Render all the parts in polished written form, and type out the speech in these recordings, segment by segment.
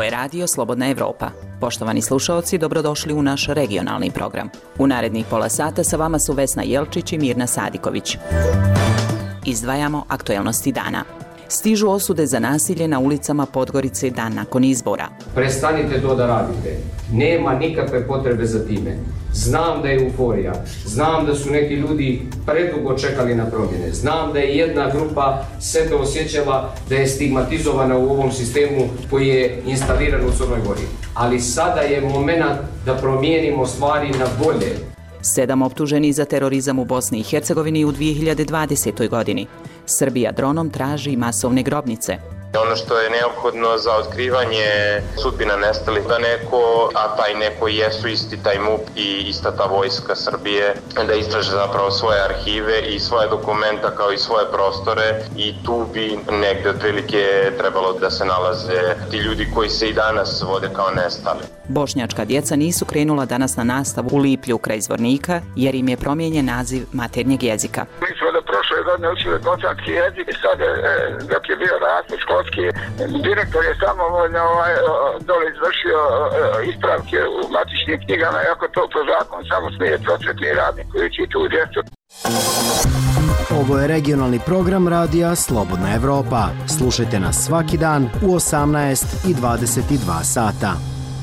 Ovo je radio Slobodna Evropa. Poštovani slušaoci, dobrodošli u naš regionalni program. U narednih pola sata sa vama su Vesna Jelčić i Mirna Sadiković. Izdvajamo aktuelnosti dana. Stižu osude za nasilje na ulicama Podgorice dan nakon izbora. Prestanite to da radite. Nema nikakve potrebe za time. Znam da je euforija. Znam da su neki ljudi predugo čekali na promjene. Znam da je jedna grupa sebe osjećala da je stigmatizovana u ovom sistemu koji je instaliran u Crnoj Gori. Ali sada je moment da promijenimo stvari na bolje. 7 optuženih za terorizam u Bosni i Hercegovini u 2020. godini. Srbija dronom traži masovne grobnice. Ono što je neophodno za otkrivanje sudbina nestalih, da neko, a taj neko jesu isti taj MUP i ista ta vojska Srbije, da istraže zapravo svoje arhive i svoje dokumenta kao i svoje prostore i tu bi negde otprilike trebalo da se nalaze ti ljudi koji se i danas vode kao nestali. Bošnjačka djeca nisu krenula danas na nastavu u Liplju kraj Zvornika jer im je promijenjen naziv maternjeg jezika. Mi smo da prošle godine učili bosanski jezik i sad dok je bio raspust školski, direktor je samovoljno dole izvršio ispravke u matičnim knjigama, iako to po zakonu samo smije prosvetni radnik koji uči tu djecu. Ovo je regionalni program radija Slobodna Evropa. Slušajte nas svaki dan u 18 i 22 sata.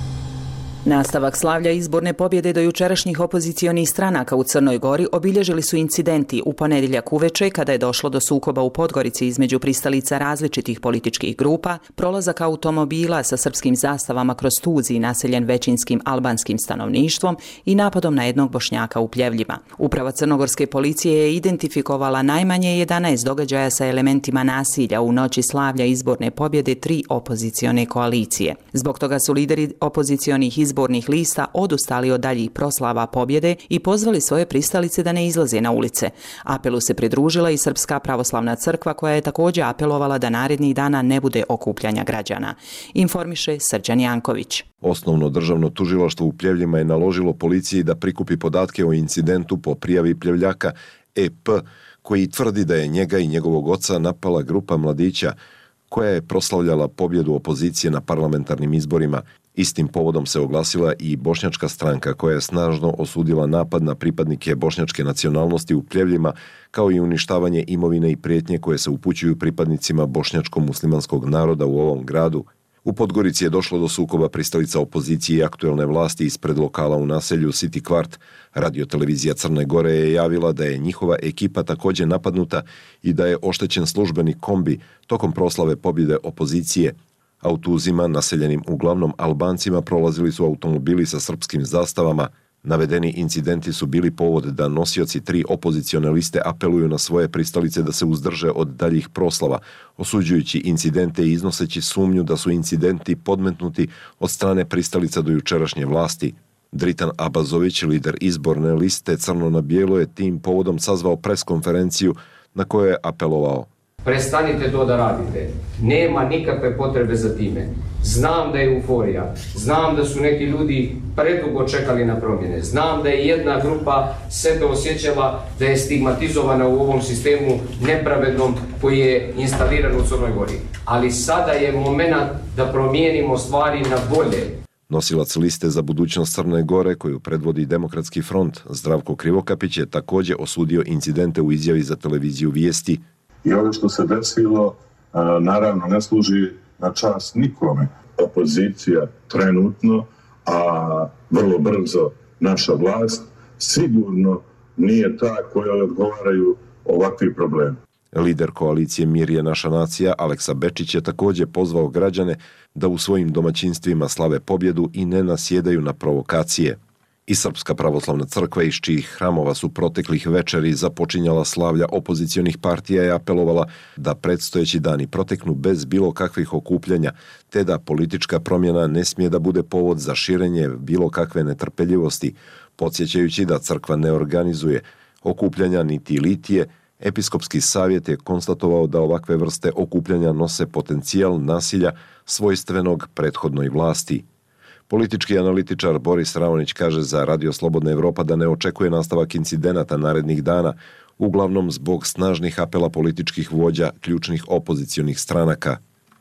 Nastavak slavlja izborne pobjede do jučerašnjih opozicionih stranaka u Crnoj Gori obilježili su incidenti u ponedjeljak uveče kada je došlo do sukoba u Podgorici između pristalica različitih političkih grupa, prolazak automobila sa srpskim zastavama kroz Tuziji naseljen većinskim albanskim stanovništvom i napadom na jednog Bošnjaka u Pljevljima. Uprava crnogorske policije je identifikovala najmanje 11 događaja sa elementima nasilja u noći slavlja izborne pobjede 3 opozicione koalicije. Zbog toga su lideri opozicionih izbornih lista odustali od daljih proslava pobjede i pozvali svoje pristalice da ne izlaze na ulice. Apelu se pridružila i Srpska pravoslavna crkva koja je također apelovala da narednih dana ne bude okupljanja građana. Informiše Srđan Janković. Osnovno državno tužilaštvo u Pljevljima je naložilo policiji da prikupi podatke o incidentu po prijavi Pljevljaka EP, koji tvrdi da je njega i njegovog oca napala grupa mladića koja je proslavljala pobjedu opozicije na parlamentarnim izborima. Istim povodom se oglasila i bošnjačka stranka koja je snažno osudila napad na pripadnike bošnjačke nacionalnosti u Pljevljima, kao i uništavanje imovine i prijetnje koje se upućuju pripadnicima bošnjačko-muslimanskog naroda u ovom gradu. U Podgorici je došlo do sukoba pristalica opozicije i aktuelne vlasti ispred lokala u naselju City Kvart. Radiotelevizija Crne Gore je javila da je njihova ekipa također napadnuta i da je oštećen službeni kombi tokom proslave pobjede opozicije. Autobusima naseljenim uglavnom Albancima prolazili su automobili sa srpskim zastavama. Navedeni incidenti su bili povod da nosioci 3 opozicione liste apeluju na svoje pristalice da se uzdrže od daljih proslava, osuđujući incidente i iznoseći sumnju da su incidenti podmetnuti od strane pristalica do jučerašnje vlasti. Dritan Abazović, lider izborne liste Crno na bijelo, je tim povodom sazvao preskonferenciju na kojoj je apelovao: Prestanite to da radite. Nema nikakve potrebe za time. Znam da je euforija. Znam da su neki ljudi predugo čekali na promjene. Znam da je jedna grupa sebe osjećala da je stigmatizovana u ovom sistemu nepravednom koji je instaliran u Crnoj Gori. Ali sada je moment da promijenimo stvari na bolje. Nosilac liste za budućnost Crne Gore, koju predvodi Demokratski front, Zdravko Krivokapić, je također osudio incidente u izjavi za televiziju Vijesti. I ovo što se desilo, naravno, ne služi na čast nikome. Opozicija trenutno, a vrlo brzo naša vlast, sigurno nije ta koja odgovaraju ovakvi problemi. Lider koalicije Mir je naša nacija, Aleksa Bečić, je također pozvao građane da u svojim domaćinstvima slave pobjedu i ne nasjedaju na provokacije. I Srpska pravoslavna crkva, iz čijih hramova su proteklih večeri započinjala slavlja opozicionih partija, je apelovala da predstojeći dani proteknu bez bilo kakvih okupljanja, te da politička promjena ne smije da bude povod za širenje bilo kakve netrpeljivosti, podsjećajući da crkva ne organizuje okupljanja niti litije. Episkopski savjet je konstatovao da ovakve vrste okupljanja nose potencijal nasilja svojstvenog prethodnoj vlasti. Politički analitičar Boris Raonić kaže za Radio Slobodna Evropa da ne očekuje nastavak incidenata narednih dana, uglavnom zbog snažnih apela političkih vođa ključnih opozicionih stranaka.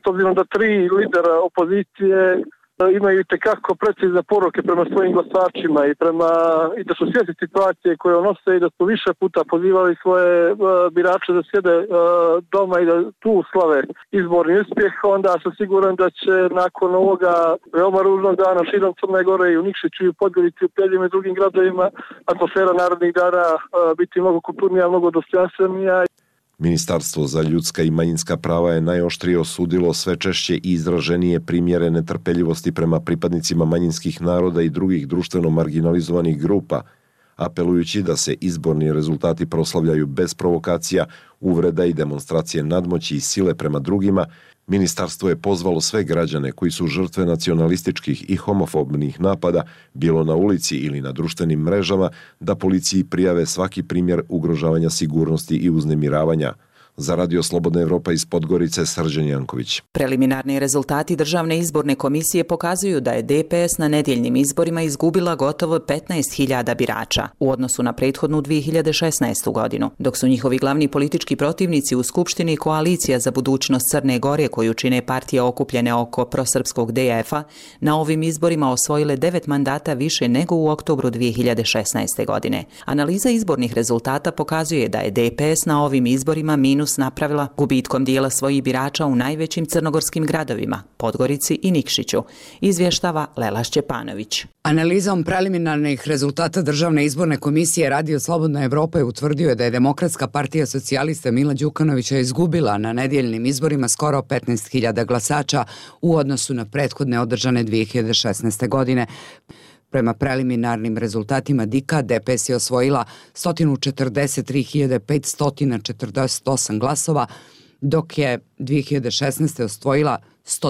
s obzirom da 3 lidera opozicije imaju itekako precizne poruke prema svojim glasačima i da su svjesni situacije koje nose i da su više puta pozivali svoje birače da sjede doma i da tu slave izborni uspjeh, onda sam siguran da će nakon ovoga veoma ružnog dana širom Crne Gore i u Nikšiću i u Podgorici, u Peljima i drugim gradovima atmosfera narodnih dana biti mnogo kulturnija, mnogo dostojanstvenija. Ministarstvo za ljudska i manjinska prava je najoštrije osudilo sve češće i izraženije primjere netrpeljivosti prema pripadnicima manjinskih naroda i drugih društveno marginalizovanih grupa, apelujući da se izborni rezultati proslavljaju bez provokacija, uvreda i demonstracije nadmoći i sile prema drugima. Ministarstvo je pozvalo sve građane koji su žrtve nacionalističkih i homofobnih napada, bilo na ulici ili na društvenim mrežama, da policiji prijave svaki primjer ugrožavanja sigurnosti i uznemiravanja. Za Radio Slobodna Evropa iz Podgorice, Srđan Janković. Preliminarni rezultati Državne izborne komisije pokazuju da je DPS na nedjeljnim izborima izgubila gotovo 15.000 birača u odnosu na prethodnu 2016. godinu, dok su njihovi glavni politički protivnici u Skupštini Koalicija za budućnost Crne Gore, koju čine partije okupljene oko prosrpskog DF-a, na ovim izborima osvojile 9 mandata više nego u oktobru 2016. godine. Analiza izbornih rezultata pokazuje da je DPS na ovim izborima minus napravila gubitkom dijela svojih birača u najvećim crnogorskim gradovima, Podgorici i Nikšiću, izvještava Lela Šćepanović. Analizom preliminarnih rezultata Državne izborne komisije Radio Slobodna Evropa je utvrdio da je Demokratska partija socijalista Mila Đukanovića izgubila na nedjeljnim izborima skoro 15.000 glasača u odnosu na prethodne održane 2016. godine. Prema preliminarnim rezultatima DIK-a, DPS je osvojila 143.548 glasova, dok je 2016. osvojila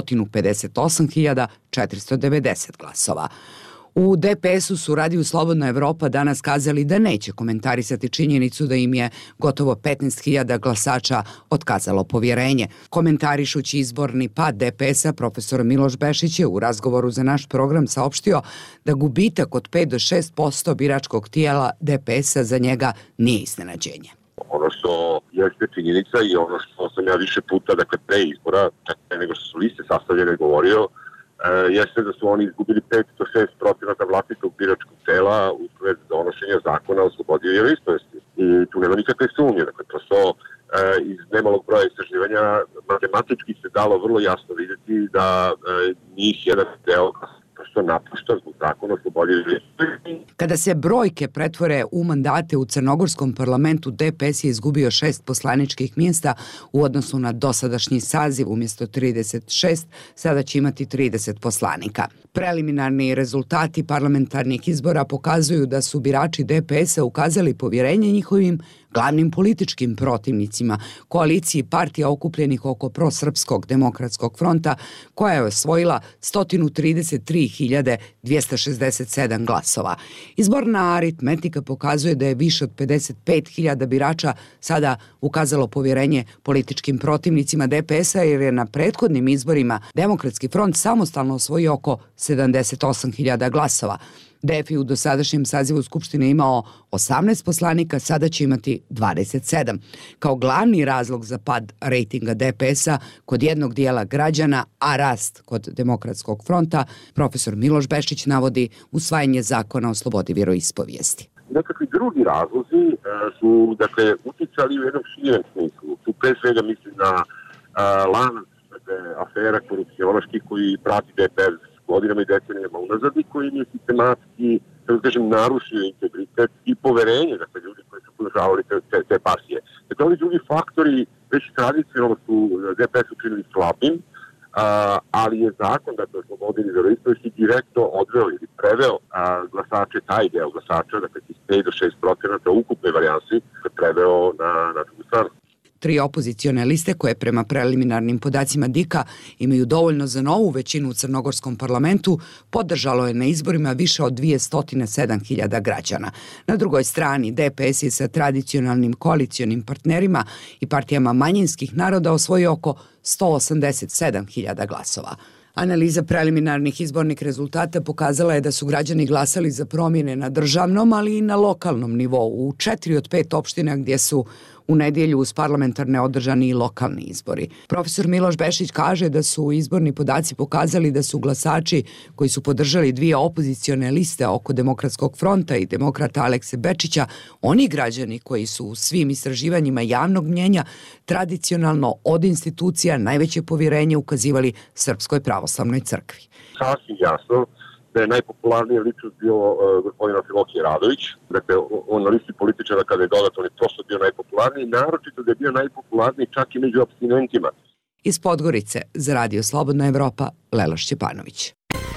158.490 glasova. U DPS-u su Radio Slobodna Evropa danas kazali da neće komentarisati činjenicu da im je gotovo 15.000 glasača otkazalo povjerenje. Komentarišući izborni pad DPS-a, profesor Miloš Bešić je u razgovoru za naš program saopštio da gubitak od 5 do 6% biračkog tijela DPS-a za njega nije iznenađenje. Ono što jeste činjenica i ono što sam ja više puta, dakle pre izbora, čak nego što su liste sastavljene, govorio, jeste da su oni izgubili 5 do 6% vlastitog biračkog tela u vezi donošenja zakona o slobodi vjeroispovesti. I tu nema nikakve sumnje. Dakle, prosto iz nemalog broja istraživanja matematički se dalo vrlo jasno vidjeti da njih jedan deo što napušta zbog zakona o slobodi vjeroispovesti. Kada se brojke pretvore u mandate u crnogorskom parlamentu, DPS je izgubio 6 poslaničkih mjesta u odnosu na dosadašnji saziv. Umjesto 36, sada će imati 30 poslanika. Preliminarni rezultati parlamentarnih izbora pokazuju da su birači DPS-a ukazali povjerenje njihovim glavnim političkim protivnicima, koaliciji partija okupljenih oko prosrpskog demokratskog fronta, koja je osvojila 133.267 glasova. Izborna aritmetika pokazuje da je više od 55.000 birača sada ukazalo povjerenje političkim protivnicima DPS-a, jer je na prethodnim izborima Demokratski front samostalno osvojio oko 78.000 glasova. DF je u dosadašnjem sazivu Skupštine imao 18 poslanika, sada će imati 27. Kao glavni razlog za pad rejtinga DPS-a kod jednog dijela građana, a rast kod Demokratskog fronta, profesor Miloš Bešić navodi usvajanje zakona o slobodi vjeroispovijesti. Nekakvi drugi razlozi su, dakle, uticali u jednom širem smislu. Tu pre svega mislim na lanac afera korupcionaških koji prati DPS godinama i decenijama unazad i koji je sistematski, da kažem, narušio integritet i poverenje, dakle, ljudi koji su podržavali te partije. Dakle, ovi drugi faktori već tradicionalno su DPS učinili slabim, ali je zakon, dakle, o slobodi vjeroispovesti direktno odveo ili preveo glasače, taj deo glasača, dakle, 5 do 6% ukupne varijansi, preveo na drugu stranu. 3 opozicione liste koje prema preliminarnim podacima DIK-a imaju dovoljno za novu većinu u crnogorskom parlamentu podržalo je na izborima više od 207.000 građana. Na drugoj strani DPS je sa tradicionalnim koalicionim partnerima i partijama manjinskih naroda osvojio oko 187.000 glasova. Analiza preliminarnih izbornih rezultata pokazala je da su građani glasali za promjene na državnom, ali i na lokalnom nivou. U 4 od 5 opština gdje su u nedjelju uz parlamentarne održani i lokalni izbori. Profesor Miloš Bešić kaže da su izborni podaci pokazali da su glasači koji su podržali dvije opozicione liste oko Demokratskog fronta i demokrata Alekse Bečića, oni građani koji su u svim istraživanjima javnog mnjenja tradicionalno od institucija najveće povjerenje ukazivali Srpskoj pravoslavnoj crkvi. Sasvim jasno da je najpopularnija ličnost bio gospodin Amfilohije Radović. Dakle, on na listi političara kada je dodat, on je prosto bio najpopularniji, naročito da je bio najpopularniji čak i među apstinentima. Iz Podgorice za Radio Slobodna Evropa, Lela Šćepanović.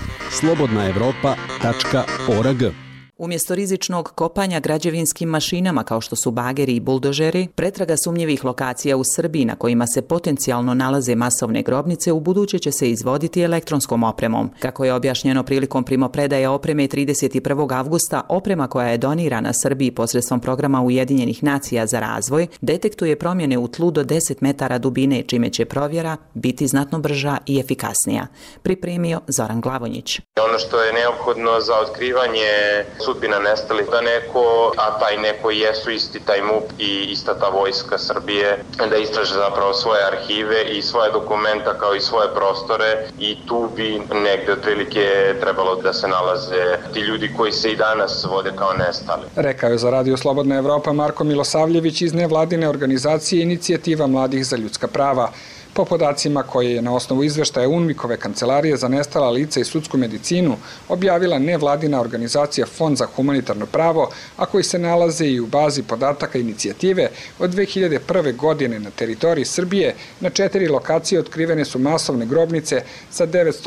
slobodnaevropa.org. Umjesto rizičnog kopanja građevinskim mašinama kao što su bageri i buldožeri, pretraga sumnjivih lokacija u Srbiji na kojima se potencijalno nalaze masovne grobnice u buduće će se izvoditi elektronskom opremom. Kako je objašnjeno prilikom primopredaje opreme 31. avgusta, oprema koja je donirana Srbiji posredstvom programa Ujedinjenih nacija za razvoj detektuje promjene u tlu do 10 metara dubine, čime će provjera biti znatno brža i efikasnija. Pripremio Zoran Glavonjić. Ono što je neophodno za otkrivanje sudbina nestalih, da neko, a taj neko jesu isti taj MUP i ista ta vojska Srbije, da istraže zapravo svoje arhive i svoje dokumenta kao i svoje prostore i tu bi negde otprilike trebalo da se nalaze ti ljudi koji se i danas vode kao nestali. Rekao je za Radio Slobodna Evropa Marko Milosavljević iz nevladine organizacije Inicijativa mladih za ljudska prava. Po podacima koje je na osnovu izveštaja UNMIK-ove kancelarije za nestala lica i sudsku medicinu objavila nevladina organizacija Fond za humanitarno pravo, a koji se nalaze i u bazi podataka inicijative, od 2001. godine na teritoriji Srbije na 4 lokacije otkrivene su masovne grobnice sa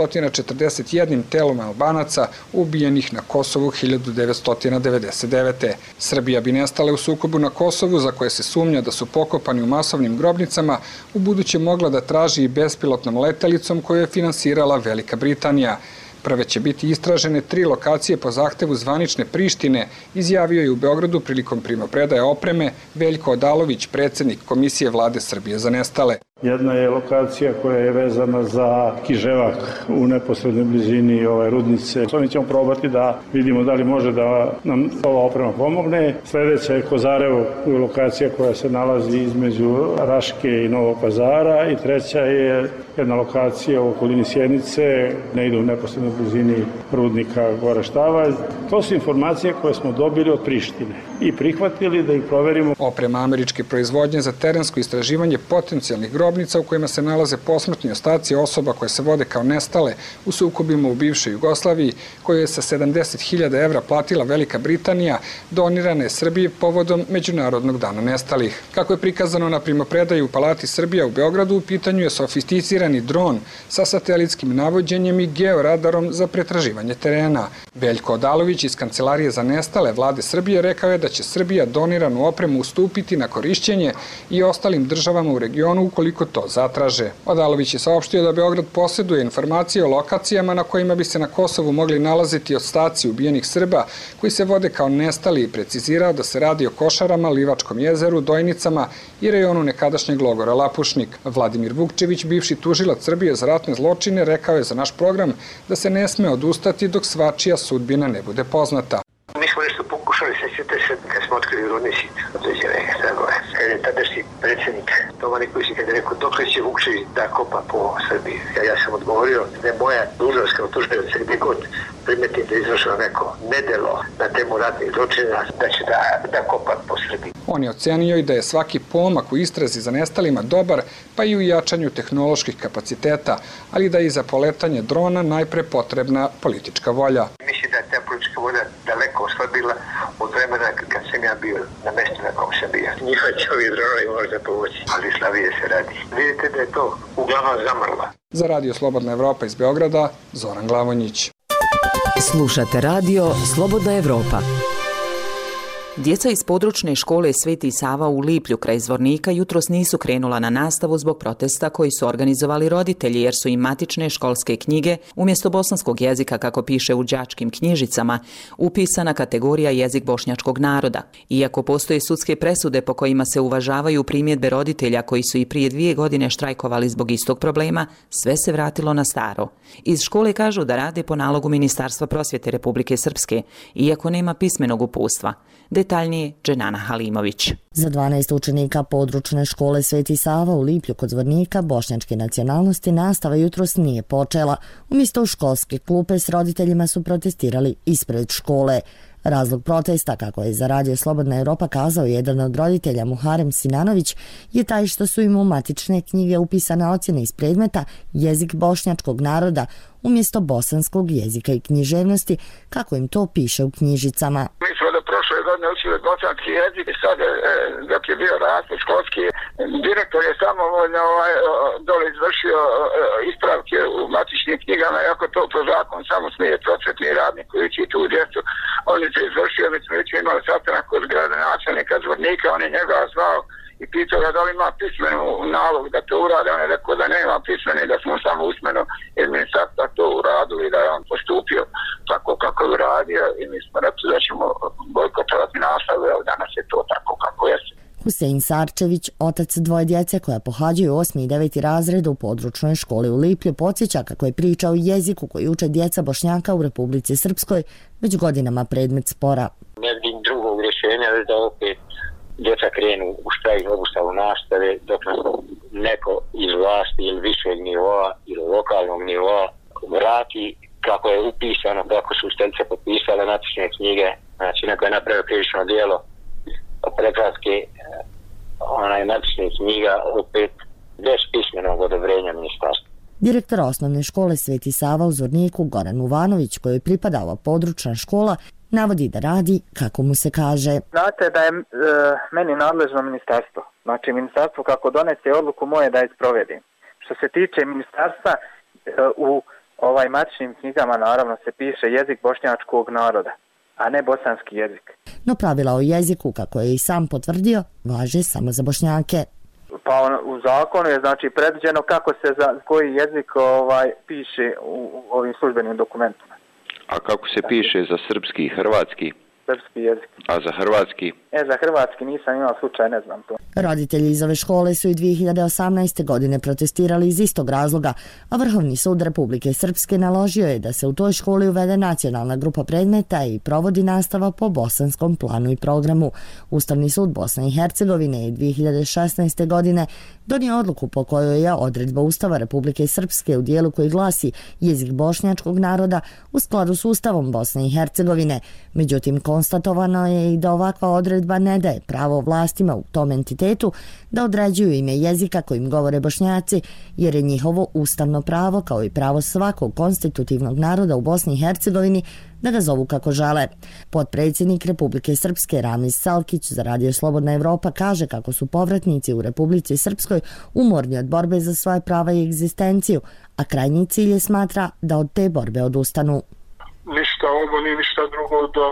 941 telom Albanaca ubijenih na Kosovu 1999. Srbija bi nestale u sukobu na Kosovu, za koje se sumnja da su pokopani u masovnim grobnicama, u buduće mogla da traži i bespilotnom letelicom koju je finansirala Velika Britanija. Prve će biti istražene 3 lokacije po zahtevu zvanične Prištine, izjavio je u Beogradu prilikom primopredaje opreme Veljko Odalović, predsjednik Komisije Vlade Srbije za nestale. Jedna je lokacija koja je vezana za Kiževak u neposrednoj blizini rudnice. Mi ćemo probati da vidimo da li može da nam ova oprema pomogne. Sljedeća je Kozarevo, lokacija koja se nalazi između Raške i Novog Pazara, i treća je jedna lokacija u okolini Sjenice, ne ide u neposrednoj blizini rudnika Gore Štavalj. To su informacije koje smo dobili od Prištine i prihvatili da ih proverimo. Oprema američke proizvodnje za terensko istraživanje potencijalnih grobnica u kojima se nalaze posmrtni ostaci osoba koje se vode kao nestale u sukobima u bivšoj Jugoslaviji, koju je sa 70.000 evra platila Velika Britanija, donirana je Srbiji povodom Međunarodnog dana nestalih. Kako je prikazano na primopredaju u Palati Srbija u Beogradu, u pitanju je sofisticirani dron sa satelitskim navođenjem i georadarom za pretraživanje terena. Veljko Odalović iz Kancelarije za nestale Vlade Srbije rekao je da će Srbija doniranu opremu ustupiti na korišćenje i ostalim državama u regionu ukoliko to zatraže. Odalović je saopštio da Beograd posjeduje informacije o lokacijama na kojima bi se na Kosovu mogli nalaziti ostaci ubijenih Srba koji se vode kao nestali i precizirao da se radi o Košarama, Livačkom jezeru, Dojnicama i rejonu nekadašnjeg logora Lapušnik. Vladimir Vukčević, bivši tužilac Srbije za ratne zločine, rekao je za naš program da se ne sme odustati dok svačija sudbina ne bude poznata. Mi smo nešto pokušali, sećate se, kad smo otkrili rudnici određene tragove. Kad je tadašnji predsjednik Toma Nikolić, kad je rekao dokle će Vukčević da kopa po Srbiji. Ja sam odgovorio da je moja dužnost kao tužilac gdje god primetim da je izvršilo neko nedelo na temu ratnih zločina, da će da kopa po Srbiji. On je ocenio i da je svaki pomak u istrazi za nestalima dobar, pa i u jačanju tehnoloških kapaciteta, ali da je i za poletanje drona najpre potrebna politička volja. Mislim da je ta politička volja daleko oslabila od vremena kad sam ja bio na mjestu na kom sam bio. Njihova će ovi dronovi možda pomoći, ali slabije se radi. Vidite da je to uglavnom zamrla. Za Radio Slobodna Evropa iz Beograda, Zoran Glavonjić. Slušate Radio Slobodna Evropa. Djeca iz područne škole Sveti Sava u Liplju kraj Zvornika jutros nisu krenula na nastavu zbog protesta koji su organizovali roditelji jer su im matične školske knjige umjesto bosanskog jezika, kako piše u đačkim knjižicama, upisana kategorija jezik bošnjačkog naroda. Iako postoje sudske presude po kojima se uvažavaju primjedbe roditelja koji su i prije 2 godine štrajkovali zbog istog problema, sve se vratilo na staro. Iz škole kažu da rade po nalogu Ministarstva prosvjete Republike Srpske, iako nema pismenog uputstva. Detaljnije Dženana Halimović. Za 12 učenika područne škole Sveti Sava u Liplju kod Zvornika bošnjačke nacionalnosti nastava jutros nije počela. Umjesto u školske klupe s roditeljima su protestirali ispred škole. Razlog protesta, kako je za Radio Slobodna Evropa kazao jedan od roditelja Muharem Sinanović, je taj što su im u matične knjige upisane ocjene iz predmeta jezik bošnjačkog naroda umjesto bosanskog jezika i književnosti, kako im to piše u knjižicama. Mi smo do prošle godine učili bosanski jezik i sad dok je bio raspust školski, direktor je samovoljno dole izvršio ispravke u matičnim knjigama, iako to po zakon samo smije prosvetni radnik koji uči tu djecu. On je se izvršio, već smo već imali sastanak kod gradonačelnika Zvornika, on je njega zvao i pitao ga da li ima pismenu nalog da to urade. On je rekao da nema pismeni, da smo samo usmeno iz ministarstva to uradili, da je on postupio tako kako je uradio i mi smo rekli da ćemo bojkotovati nastavu, evo danas je to tako kako je. Husein Sarčević, otac dvoje djece koja pohađaju 8. i 9. razred u područnoj školi u Liplju, podsjeća kako je priča o jeziku koji uče djeca Bošnjaka u Republici Srpskoj već godinama predmet spora. Ne vidim drugog rješenja da opet djeca krenu u štrajk obustavu nastave dok nas neko iz vlasti ili višeg nivoa ili lokalnog nivoa vrati kako je upisano, kako su učiteljice potpisale matične knjige, znači neko je napravio krivično djelo prekraske matične knjiga opet bez pismenog odobrenja ministarstva. Direktor osnovne škole Sveti Sava u Zvorniku Goran Uvanović, kojoj pripadala područna škola, navodi da radi kako mu se kaže. Znate da je meni nadležno ministarstvo. Znači ministarstvo kako donese odluku moje da je sprovedim. Što se tiče ministarstva, u matičnim knjigama naravno se piše jezik bošnjačkog naroda, a ne bosanski jezik. No pravila o jeziku, kako je i sam potvrdio, važe samo za Bošnjake. Pa u zakonu je znači predviđeno kako se za koji jezik piše u ovim službenim dokumentima. A kako se piše za srpski i hrvatski? Srpski jezik. A za hrvatski? Za hrvatski nisam imao slučaj, ne znam to. Roditelji iz ove škole su i 2018. godine protestirali iz istog razloga, a Vrhovni sud Republike Srpske naložio je da se u toj školi uvede nacionalna grupa predmeta i provodi nastava po bosanskom planu i programu. Ustavni sud Bosne i Hercegovine je 2016. godine donio odluku po kojoj je odredba Ustava Republike Srpske u dijelu koji glasi jezik bošnjačkog naroda u skladu s Ustavom Bosne i Hercegovine. Međutim, konstatovano je i da ovakva odredba ne daje pravo vlastima u tom entitetu da određuju ime jezika kojim govore Bošnjaci, jer je njihovo ustavno pravo, kao i pravo svakog konstitutivnog naroda u Bosni i Hercegovini, da ga zovu kako žele. Potpredsjednik Republike Srpske Ramiz Salkić za Radio Slobodna Evropa kaže kako su povratnici u Republici Srpskoj umorni od borbe za svoje prava i egzistenciju, a krajnji cilj je smatra da od te borbe odustanu. Ništa ovo nije ništa drugo do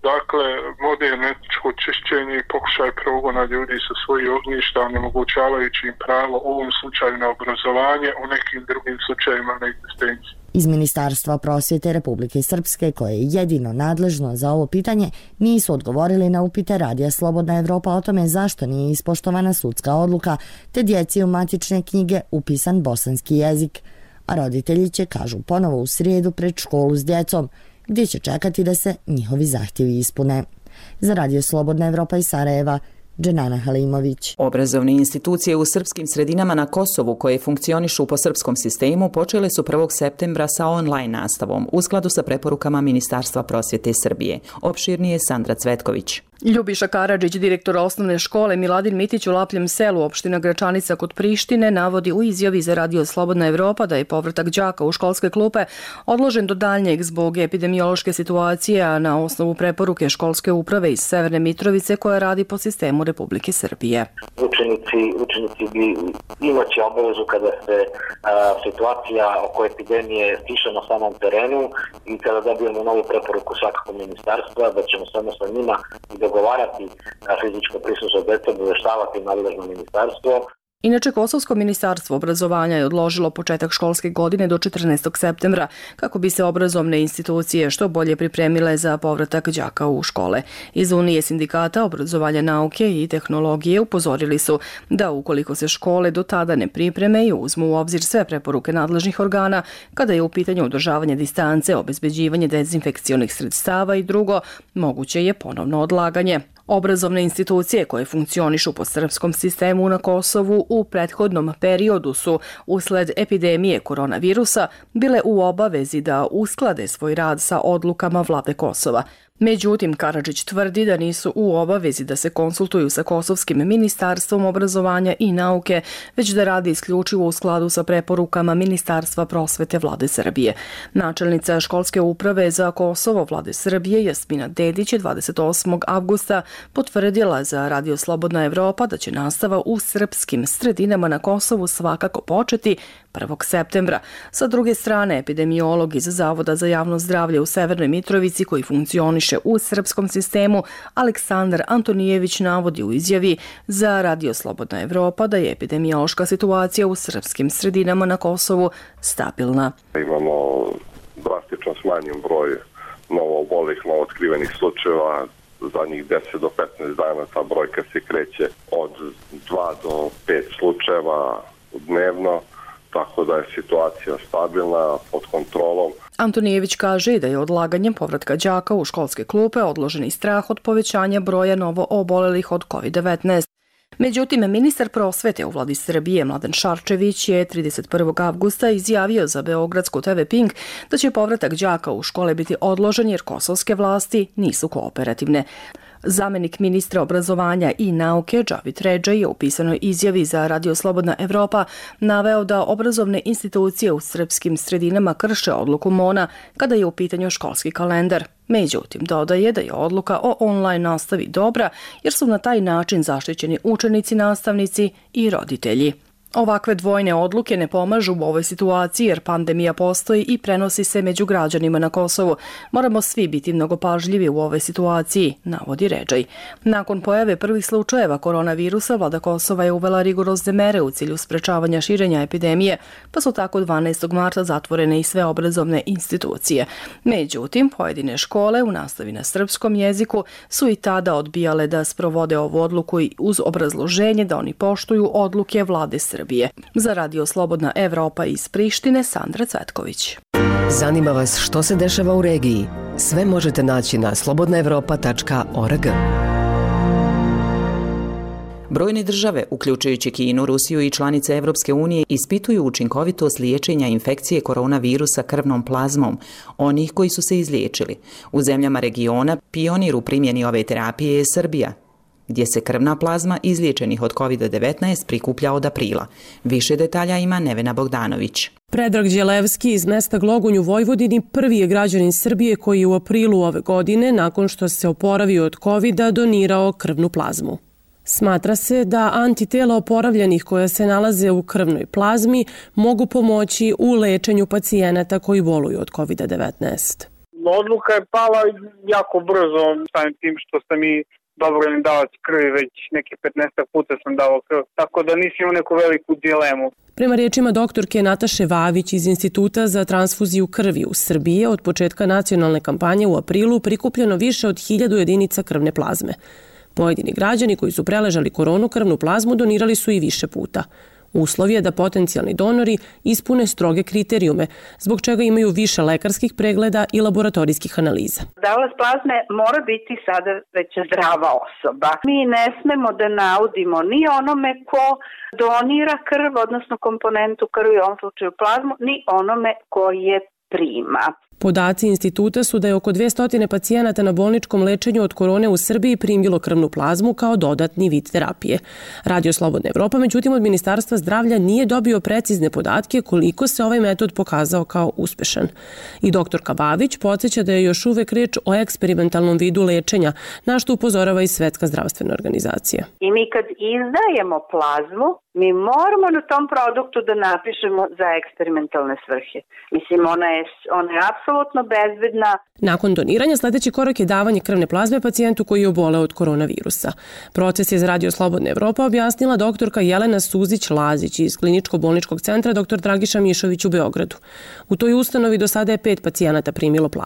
moderno etničko čišćenje i pokušaj progona ljudi sa svojih ognjišta, onemogućavajući im pravo u ovom slučaju na obrazovanje, u nekim drugim slučajima na egzistenciju. Iz Ministarstva prosvjete Republike Srpske, koje je jedino nadležno za ovo pitanje, nisu odgovorili na upite Radija Slobodna Evropa o tome zašto nije ispoštovana sudska odluka, te djeci u matične knjige upisan bosanski jezik. A roditelji će, kažu, ponovo u srijedu pred školu s djecom, gdje će čekati da se njihovi zahtjevi ispune. Za Radio Slobodna Evropa iz Sarajeva, Dženana Halimović. Obrazovne institucije u srpskim sredinama na Kosovu koje funkcionišu po srpskom sistemu počele su 1. septembra sa online nastavom u skladu sa preporukama Ministarstva prosvjete Srbije. Opširnije Sandra Cvetković. Ljubiša Karadžić, direktor osnovne škole Miladin Mitić u Lapljem selu, opština Gračanica kod Prištine, navodi u izjavi za Radio Slobodna Evropa da je povratak đaka u školske klupe odložen do daljnjeg zbog epidemiološke situacije, a na osnovu preporuke školske uprave iz Severne Mitrovice koja radi po sistemu Republike Srbije. Učenici bi imaći obavezu kada se situacija oko epidemije stiše na samom terenu i kada dobijemo novu preporuku svakako ministarstva, da ćemo samo sa njima dogovarati fizičko prisustvo djece, obavještavati nadležno ministarstvo. Inače, Kosovsko ministarstvo obrazovanja je odložilo početak školske godine do 14. septembra kako bi se obrazovne institucije što bolje pripremile za povratak đaka u škole. Iz Unije sindikata obrazovanja, nauke i tehnologije upozorili su da ukoliko se škole do tada ne pripreme i uzmu u obzir sve preporuke nadležnih organa, kada je u pitanju održavanje distance, obezbeđivanje dezinfekcionih sredstava i drugo, moguće je ponovno odlaganje. Obrazovne institucije koje funkcionišu po srpskom sistemu na Kosovu u prethodnom periodu su, usled epidemije koronavirusa, bile u obavezi da usklade svoj rad sa odlukama vlade Kosova. Međutim, Karadžić tvrdi da nisu u obavezi da se konsultuju sa Kosovskim ministarstvom obrazovanja i nauke, već da radi isključivo u skladu sa preporukama Ministarstva prosvete vlade Srbije. Načelnica školske uprave za Kosovo vlade Srbije Jasmina Dedić je 28. avgusta potvrdila za Radio Slobodna Evropa da će nastava u srpskim sredinama na Kosovu svakako početi 1. septembra. Sa druge strane, epidemiolog iz Zavoda za javno zdravlje u Severnoj Mitrovici, koji funkcioniše u srpskom sistemu, Aleksandar Antonijević navodi u izjavi za Radio Slobodna Evropa da je epidemiološka situacija u srpskim sredinama na Kosovu stabilna. Imamo drastično smanjen broj novoobolelih, novootkrivenih slučajeva. Zadnjih 10 do 15 dana ta brojka se kreće od 2 do 5 slučajeva dnevno, tako da je situacija stabilna, pod kontrolom. Antonijević kaže da je odlaganjem povratka đaka u školske klupe odložen i strah od povećanja broja novoobolelih od COVID-19. Međutim, ministar prosvete u vladi Srbije Mladen Šarčević je 31. avgusta izjavio za Beogradsku TV Pink da će povratak đaka u škole biti odložen jer kosovske vlasti nisu kooperativne. Zamenik ministra obrazovanja i nauke Džavid Redžaj je u pisanoj izjavi za Radio Slobodna Evropa naveo da obrazovne institucije u srpskim sredinama krše odluku MON-a kada je u pitanju školski kalendar. Međutim, dodaje da je odluka o online nastavi dobra jer su na taj način zaštićeni učenici, nastavnici i roditelji. Ovakve dvojne odluke ne pomažu u ovoj situaciji jer pandemija postoji i prenosi se među građanima na Kosovu. Moramo svi biti mnogo pažljivi u ovoj situaciji, navodi Redžaj. Nakon pojave prvih slučajeva koronavirusa, vlada Kosova je uvela rigorozne mere u cilju sprečavanja širenja epidemije, pa su tako 12. marta zatvorene i sve obrazovne institucije. Međutim, pojedine škole u nastavi na srpskom jeziku su i tada odbijale da sprovode ovu odluku uz obrazloženje da oni poštuju odluke vlade Srbije. Za Radio Slobodna Evropa iz Prištine, Sandra Cvetković. Zanima vas što se dešava u regiji? Sve možete naći na slobodnaevropa.org. Brojne države, uključujući Kinu, Rusiju i članice Evropske unije, ispituju učinkovitost liječenja infekcije koronavirusa krvnom plazmom onih koji su se izliječili. U zemljama regiona pionir u primjeni ove terapije je Srbija, gdje se krvna plazma izliječenih od COVID-19 prikuplja od aprila. Više detalja ima Nevena Bogdanović. Predrag Đelevski iz mesta Glogonj u Vojvodini prvi je građanin Srbije koji je u aprilu ove godine, nakon što se oporavio od COVID-a, donirao krvnu plazmu. Smatra se da antitela oporavljenih koja se nalaze u krvnoj plazmi mogu pomoći u lečenju pacijenata koji boluju od COVID-19. Odluka je pala jako brzo, samim tim što sam i dobrovoljni davac krvi, već neke 15 puta sam davao krv, tako da nisam imao neku veliku dilemu. Prema riječima doktorke Nataše Vavić iz Instituta za transfuziju krvi u Srbiji, od početka nacionalne kampanje u aprilu prikupljeno više od 1000 jedinica krvne plazme. Pojedini građani koji su preležali koronu krvnu plazmu donirali su i više puta. Uslov je da potencijalni donori ispune stroge kriterijume, zbog čega imaju više lekarskih pregleda i laboratorijskih analiza. Davalac plazme mora biti sada već zdrava osoba. Mi ne smemo da naudimo ni onome ko donira krv, odnosno komponentu krvi, u ovom slučaju plazmu, ni onome ko je prima. Podaci instituta su da je oko 200 pacijenata na bolničkom lečenju od korone u Srbiji primilo krvnu plazmu kao dodatni vid terapije. Radio Slobodna Evropa, međutim, od Ministarstva zdravlja nije dobio precizne podatke koliko se ovaj metod pokazao kao uspešan. I doktorka Bavić podsjeća da je još uvek reč o eksperimentalnom vidu lečenja, na što upozorava i Svetska zdravstvena organizacija. I mi kad izdajemo plazmu, mi moramo na tom produktu da napišemo za eksperimentalne svrhe. Mislim, ona je apsolutno bezbedna. Nakon doniranja sledeći korak je davanje krvne plazme pacijentu koji je oboleo od koronavirusa. Proces je za Radio Slobodna Evropa objasnila doktorka Jelena Suzić-Lazić iz Kliničko-bolničkog centra dr. Dragiša Mišović u Beogradu. U toj ustanovi do sada je 5 pacijenata primilo plazmu.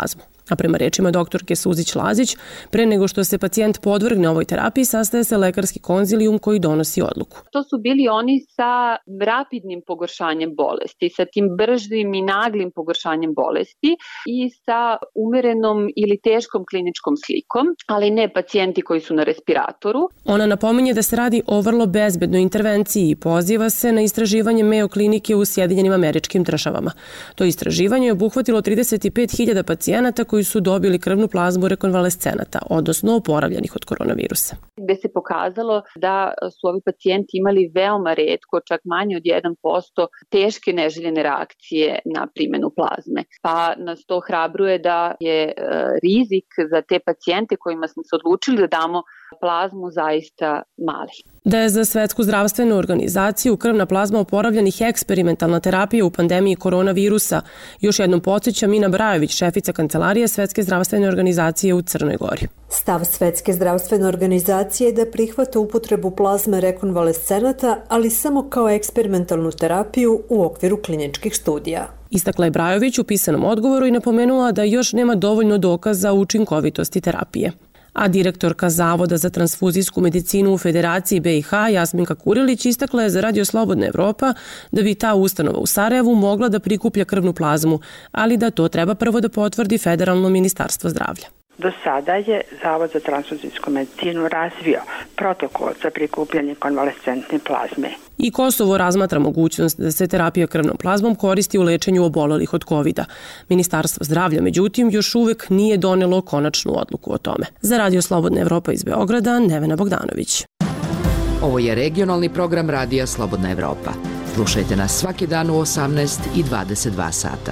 A prema rečima doktorke Suzić-Lazić, pre nego što se pacijent podvrgne ovoj terapiji, sastaje se lekarski konzilijum koji donosi odluku. To su bili oni sa rapidnim pogoršanjem bolesti, sa tim bržim i naglim pogoršanjem bolesti i sa umerenom ili teškom kliničkom slikom, ali ne pacijenti koji su na respiratoru. Ona napominje da se radi o vrlo bezbednoj intervenciji i poziva se na istraživanje Mayo klinike u Sjedinjenim Američkim Državama. To istraživanje je obuhvatilo 35.000 pacijenata koji su dobili krvnu plazmu rekonvalescenata, odnosno oporavljenih od koronavirusa. Gde se pokazalo da su ovi pacijenti imali veoma retko, čak manje od 1%, teške neželjene reakcije na primjenu plazme. Pa nas to hrabruje da je rizik za te pacijente kojima smo se odlučili da damo plazmu zaista mali. Da je za Svetsku zdravstvenu organizaciju krvna plazma oporavljenih eksperimentalna terapija u pandemiji koronavirusa, još jednom podsjeća Mina Brajović, šefica kancelarije Svetske zdravstvene organizacije u Crnoj Gori. Stav Svetske zdravstvene organizacije je da prihvata upotrebu plazme rekonvalescenata, ali samo kao eksperimentalnu terapiju u okviru kliničkih studija. Istakla je Brajović u pisanom odgovoru i napomenula da još nema dovoljno dokaza o učinkovitosti terapije. A direktorka Zavoda za transfuzijsku medicinu u Federaciji BiH Jasminka Kurilić istakla je za Radio Slobodna Evropa da bi ta ustanova u Sarajevu mogla da prikuplja krvnu plazmu, ali da to treba prvo da potvrdi Federalno ministarstvo zdravlja. Do sada je Zavod za transfuzijsku medicinu razvio protokol za prikupljanje konvalescentne plazme. I Kosovo razmatra mogućnost da se terapija krvnom plazmom koristi u lečenju obolelih od COVID-a. Ministarstvo zdravlja, međutim, još uvek nije donelo konačnu odluku o tome. Za Radio Slobodna Evropa iz Beograda, Nevena Bogdanović. Ovo je regionalni program Radija Slobodna Evropa. Slušajte nas svaki dan u 18 i 22 sata.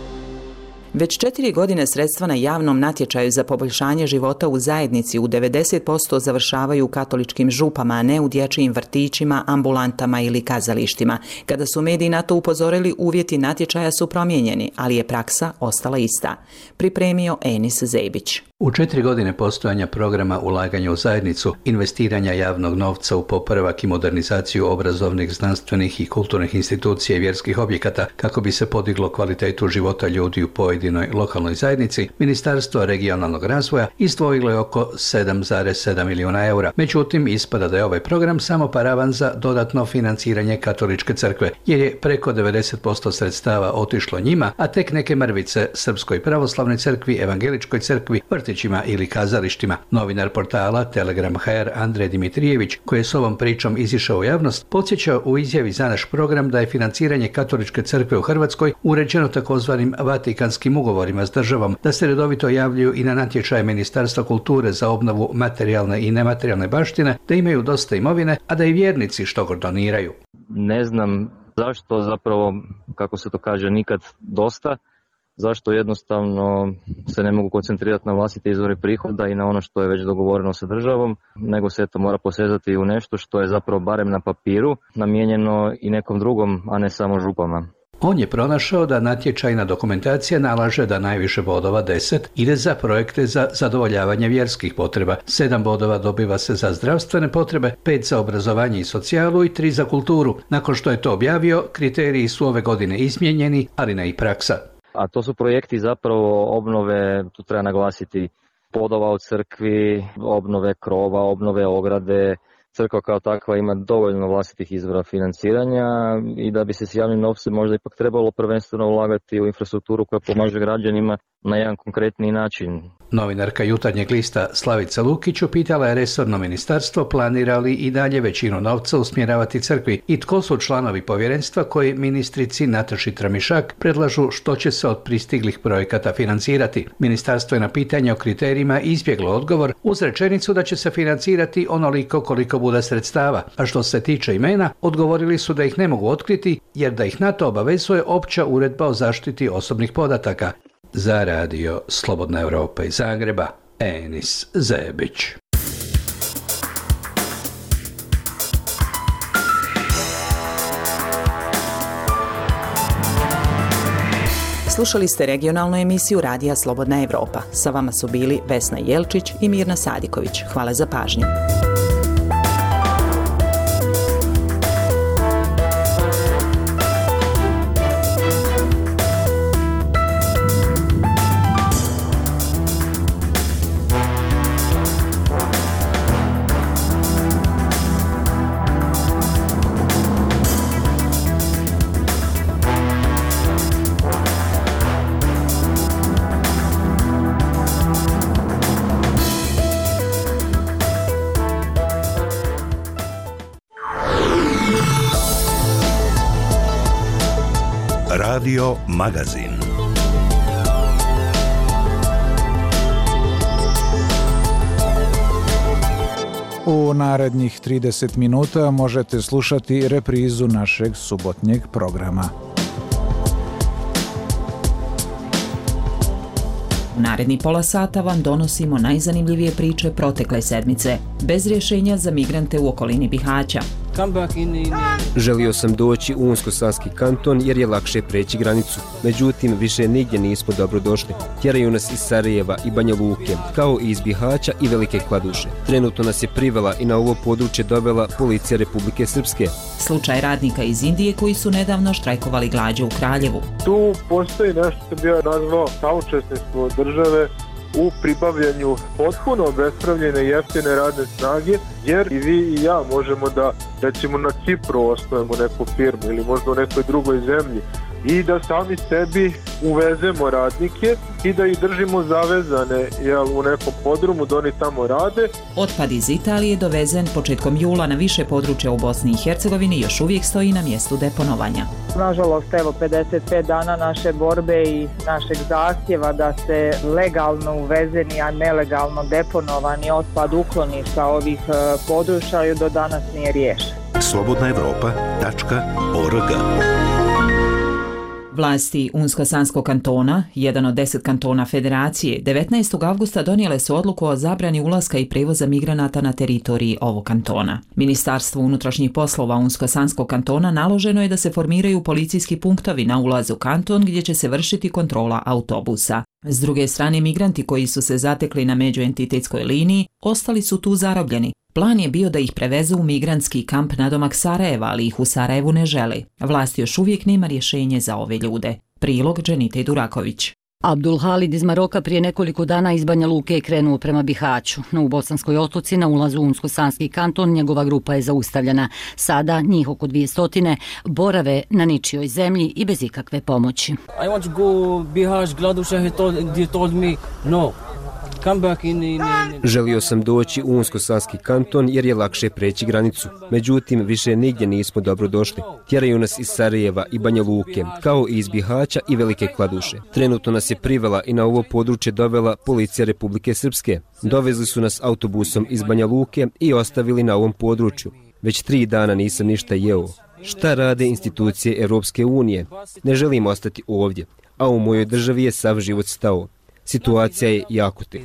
Već 4 godine sredstva na javnom natječaju za poboljšanje života u zajednici u 90% završavaju u katoličkim župama, a ne u dječjim vrtićima, ambulantama ili kazalištima. Kada su mediji na to upozorili, uvjeti natječaja su promijenjeni, ali je praksa ostala ista. Pripremio Enis Zebić. U 4 godine postojanja programa ulaganja u zajednicu, investiranja javnog novca u popravak i modernizaciju obrazovnih, znanstvenih i kulturnih institucija i vjerskih objekata kako bi se podiglo kvalitetu života ljudi u pojedinoj lokalnoj zajednici, Ministarstvo regionalnog razvoja izdvojilo je oko 7,7 milijuna eura. Međutim, ispada da je ovaj program samo paravan za dodatno financiranje katoličke crkve, jer je preko 90% sredstava otišlo njima, a tek neke mrvice Srpskoj pravoslavnoj crkvi, Evangeličkoj crkvi, vrtićima ili kazalištima. Novinar portala Telegram.hr Andrej Dimitrijević, koji je s ovom pričom izišao u javnost, podsjeća u izjavi za naš program da je financiranje katoličke crkve u Hrvatskoj uređeno takozvanim Vatikanskim ugovorima s državom, da se redovito javljaju i na natječaje Ministarstva kulture za obnovu materijalne i nematerijalne baštine, da imaju dosta imovine, a da i vjernici štogod doniraju. Ne znam zašto zapravo, kako se to kaže, nikad dosta. Zašto jednostavno se ne mogu koncentrirati na vlastite izvore prihoda i na ono što je već dogovoreno sa državom, nego se to mora posezati u nešto što je zapravo barem na papiru namijenjeno i nekom drugom, a ne samo župama. On je pronašao da natječajna dokumentacija nalaže da najviše bodova, 10, ide za projekte za zadovoljavanje vjerskih potreba, 7 bodova dobiva se za zdravstvene potrebe, 5 za obrazovanje i socijalu i 3 za kulturu. Nakon što je to objavio, kriteriji su ove godine izmijenjeni, ali ne i praksa. A to su projekti zapravo obnove, tu treba naglasiti, podova u crkvi, obnove krova, obnove ograde. Crkva kao takva ima dovoljno vlastitih izvora financiranja i da bi se s javnim novcem možda ipak trebalo prvenstveno ulagati u infrastrukturu koja pomaže građanima na jedan konkretni način. Novinarka Jutarnjeg lista Slavica Lukić upitala je resorno ministarstvo planira li i dalje većinu novca usmjeravati crkvi i tko su članovi povjerenstva koji ministrici Nataši Tramišak predlažu što će se od pristiglih projekata financirati. Ministarstvo je na pitanje o kriterijima izbjeglo odgovor uz rečenicu da će se financirati onoliko koliko bude sredstava, a što se tiče imena, odgovorili su da ih ne mogu otkriti jer da ih na to obavezuje opća uredba o zaštiti osobnih podataka. Za Radio Slobodna Evropa iz Zagreba, Enis Zebić. Slušali ste regionalnu emisiju Radija Slobodna Evropa. Sa vama su bili Vesna Jelčić i Mirna Sadiković. Hvala za pažnju. Radio Magazin. U narednih 30 minuta možete slušati reprizu našeg subotnjeg programa. U naredni pola sata vam donosimo najzanimljivije priče protekle sedmice, bez rješenja za migrante u okolini Bihaća. Želio sam doći u Unsko-Sanski kanton jer je lakše preći granicu. Međutim, više nigdje nismo dobro došli. Tjeraju nas iz Sarajeva i Banja Luke, kao i iz Bihaća i Velike Kladuše. Trenutno nas je privela i na ovo područje dovela policija Republike Srpske. Slučaj radnika iz Indije koji su nedavno štrajkovali glađu u Kraljevu. Tu postoji nešto što bi ja nazvao saučesništvo države u pribavljanju potpuno obespravljene jeftine radne snage, jer i vi i ja možemo da, recimo, na Cipru osnovimo neku firmu ili možda u nekoj drugoj zemlji i da sami sebi uvezemo radnike i da ih držimo zavezane u nekom podrumu da oni tamo rade. Otpad iz Italije dovezen početkom jula na više područja u Bosni i Hercegovini još uvijek stoji na mjestu deponovanja. Nažalost, evo 55 dana naše borbe i našeg zahtjeva da se legalno uvezeni, a nelegalno deponovani otpad ukloni sa ovih područja i do danas nije riješen. slobodnaevropa.org. Vlasti Unsko-Sanskog kantona, jedan od 10 kantona federacije, 19. avgusta donijele su odluku o zabrani ulaska i prevoza migranata na teritoriji ovog kantona. Ministarstvu unutrašnjih poslova Unsko-Sanskog kantona naloženo je da se formiraju policijski punktovi na ulazu u kanton gdje će se vršiti kontrola autobusa. S druge strane, migranti koji su se zatekli na međuentitetskoj liniji ostali su tu zarobljeni. Plan je bio da ih prevezu u migrantski kamp nadomak Sarajeva, ali ih u Sarajevu ne želi. Vlast još uvijek nema rješenje za ove ljude. Prilog Dženite Duraković. Abdul Halid iz Maroka prije nekoliko dana iz Banja Luke je krenuo prema Bihaću. No u Bosanskoj otoci na ulazu u Unsko-Sanski kanton njegova grupa je zaustavljena. Sada njih oko 200 borave na ničijoj zemlji i bez ikakve pomoći. I want to go Bihać, Gladuša, he told me no. Želio sam doći u Unsko-Sanski kanton jer je lakše preći granicu. Međutim, više nigdje nismo dobro došli. Tjeraju nas iz Sarajeva i Banja Luke, kao i iz Bihaća i Velike Kladuše. Trenutno nas je privela i na ovo područje dovela policija Republike Srpske. Dovezli su nas autobusom iz Banja Luke i ostavili na ovom području. Već 3 dana nisam ništa jeo. Šta rade institucije Europske unije? Ne želim ostati ovdje, a u mojoj državi je sav život stao. Situacija je jako teška.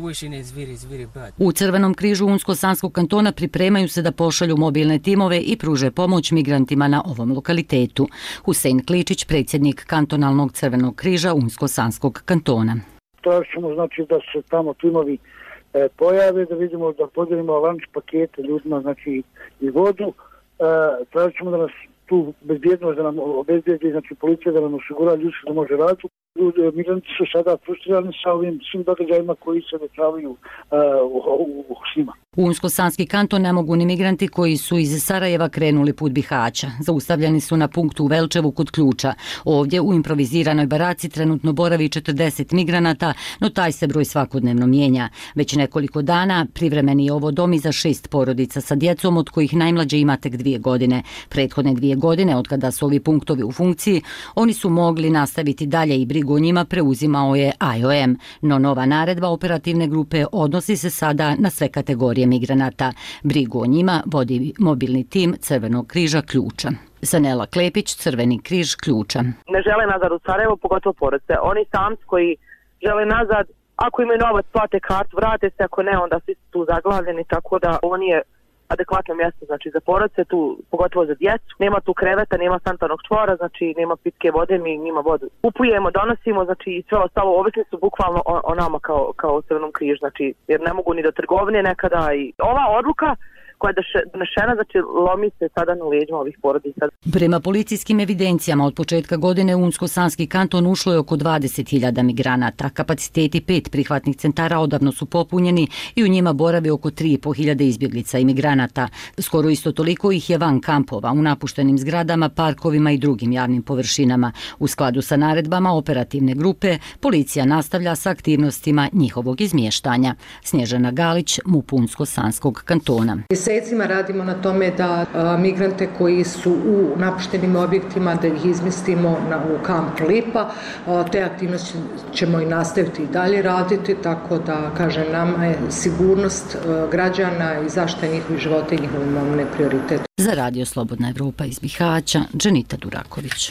U Crvenom križu Unsko-Sanskog kantona pripremaju se da pošalju mobilne timove i pruže pomoć migrantima na ovom lokalitetu. Husein Kličić, predsjednik kantonalnog Crvenog križa Unsko-Sanskog kantona. Tražimo znači da se tamo timovi pojave, da vidimo da podijelimo lunch pakete ljudima, znači i vodu. Tražimo da nas tu bezbjednost, da nam obezbijedi, znači policija da nam osigura ljudi da može raditi. Migranti su sada frustrirani sa ovim svim događajima koji se dešavaju s njima. U Unsko-Sanski kanton ne mogu ni migranti koji su iz Sarajeva krenuli put Bihaća. Zaustavljeni su na punktu u Velčevu kod Ključa. Ovdje u improviziranoj baraci trenutno boravi 40 migranata, no taj se broj svakodnevno mijenja. Već nekoliko dana privremeni je ovo dom i za 6 porodica sa djecom, od kojih najmlađe ima tek 2 godine. Prethodne 2 godine, od kada su ovi punktovi u funkciji, oni su mogli nastaviti dalje i brigu o njima preuzimao je IOM, no nova naredba operativne grupe odnosi se sada na sve kategorije migranata. Brigu o njima vodi mobilni tim Crvenog križa Ključa. Sanela Klepić, Crveni križ Ključa. Ne žele nazad u Sarajevo, pogotovo porodice. Oni samci koji žele nazad, ako imaju novac, plate kartu, vrate se, ako ne, onda svi su tu zaglavljeni, tako da on je adekvatno mjesto, znači za porodice, tu pogotovo za djecu. Nema tu kreveta, nema sanitarnog čvora, znači nema pitke vode, mi njima vodu kupujemo, donosimo, znači i sve ostalo, ovisni su bukvalno o nama kao Crvenom križu, znači jer ne mogu ni do trgovine nekada i ova odluka koja je donešena, znači lomi se sada na leđima ovih porodica. Prema policijskim evidencijama od početka godine u Unsko-Sanski kanton ušlo je oko 20.000 migranata. Kapaciteti 5 prihvatnih centara odavno su popunjeni i u njima boravi oko 3.500 izbjeglica i migranata. Skoro isto toliko ih je van kampova, u napuštenim zgradama, parkovima i drugim javnim površinama. U skladu sa naredbama operativne grupe, policija nastavlja sa aktivnostima njihovog izmještanja. Snježana Galić, MUP Unsko-Sanskog kantona. Mesecima radimo na tome da migrante koji su u napuštenim objektima, da ih izmestimo u kamp Lipa. Te aktivnosti ćemo i nastaviti i dalje raditi, tako da, kažem, nama je sigurnost građana i zaštita njihovih života i njihove imovine prioritet. Za Radio Slobodna Evropa iz Bihaća, Dženita Duraković.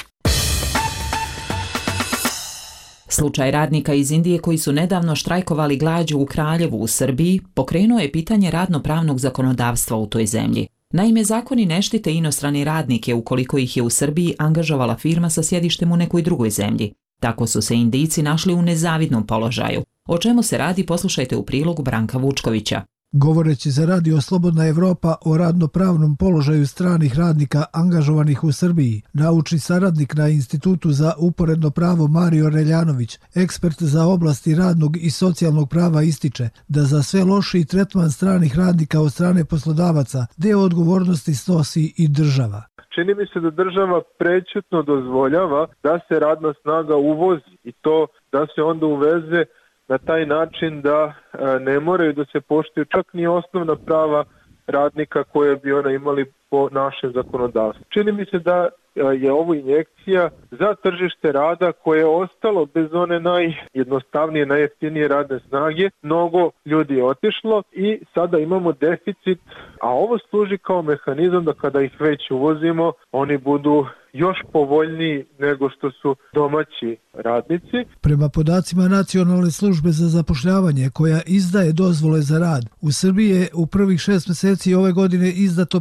Slučaj radnika iz Indije koji su nedavno štrajkovali glađu u Kraljevu u Srbiji pokrenuo je pitanje radno-pravnog zakonodavstva u toj zemlji. Naime, zakoni ne štite inostrane radnike ukoliko ih je u Srbiji angažovala firma sa sjedištem u nekoj drugoj zemlji. Tako su se Indijci našli u nezavidnom položaju. O čemu se radi, poslušajte u prilogu Branka Vučkovića. Govoreći za Radio Slobodna Evropa o radnopravnom položaju stranih radnika angažovanih u Srbiji, naučni saradnik na Institutu za uporedno pravo Mario Reljanović, ekspert za oblasti radnog i socijalnog prava, ističe da za sve lošiji tretman stranih radnika od strane poslodavaca deo odgovornosti snosi i država. Čini mi se da država prećutno dozvoljava da se radna snaga uvozi i to da se onda uveze na taj način da ne moraju da se poštuju čak ni osnovna prava radnika koje bi ona imali po našem zakonodavstvu. Čini mi se da je ovo injekcija za tržište rada koje je ostalo bez one najjednostavnije, najjeftinije radne snage. Mnogo ljudi je otišlo i sada imamo deficit, a ovo služi kao mehanizam da kada ih već uvozimo, oni budu još povoljniji nego što su domaći radnici. Prema podacima Nacionalne službe za zapošljavanje koja izdaje dozvole za rad, u Srbiji je u prvih 6 meseci ove godine izdato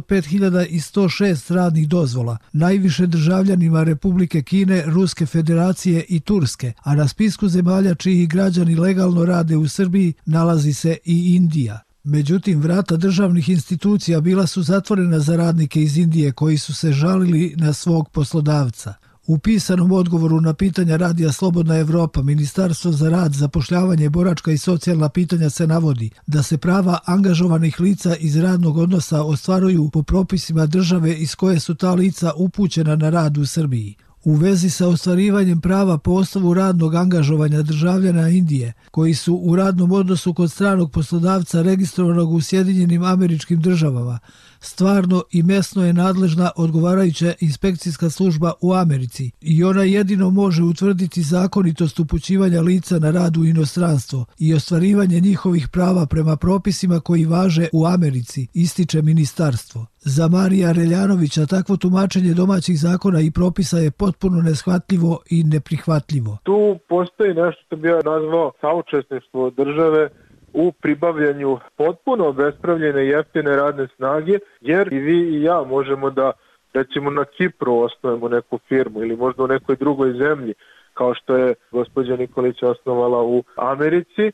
5106 radnih dozvola, najviše državljanima Republike Kine, Ruske federacije i Turske, a na spisku zemalja čiji građani legalno rade u Srbiji nalazi se i Indija. Međutim, vrata državnih institucija bila su zatvorena za radnike iz Indije koji su se žalili na svog poslodavca. U pisanom odgovoru na pitanja Radija Slobodna Evropa, Ministarstvo za rad, zapošljavanje, boračka i socijalna pitanja se navodi da se prava angažovanih lica iz radnog odnosa ostvaruju po propisima države iz koje su ta lica upućena na rad u Srbiji. U vezi sa ostvarivanjem prava po osnovu radnog angažovanja državljana Indije, koji su u radnom odnosu kod stranog poslodavca registrovanog u Sjedinjenim Američkim Državama, stvarno i mesno je nadležna odgovarajuća inspekcijska služba u Americi i ona jedino može utvrditi zakonitost upućivanja lica na rad u inostranstvo i ostvarivanje njihovih prava prema propisima koji važe u Americi, ističe ministarstvo. Za Marija Reljanovića takvo tumačenje domaćih zakona i propisa je potpuno neshvatljivo i neprihvatljivo. Tu postoji nešto što bi ja nazvao saučesništvo države u pribavljanju potpuno obespravljene jeftine radne snage, jer i vi i ja možemo da, recimo, na Kipru osnovimo neku firmu ili možda u nekoj drugoj zemlji, kao što je gospođa Nikolić osnovala u Americi,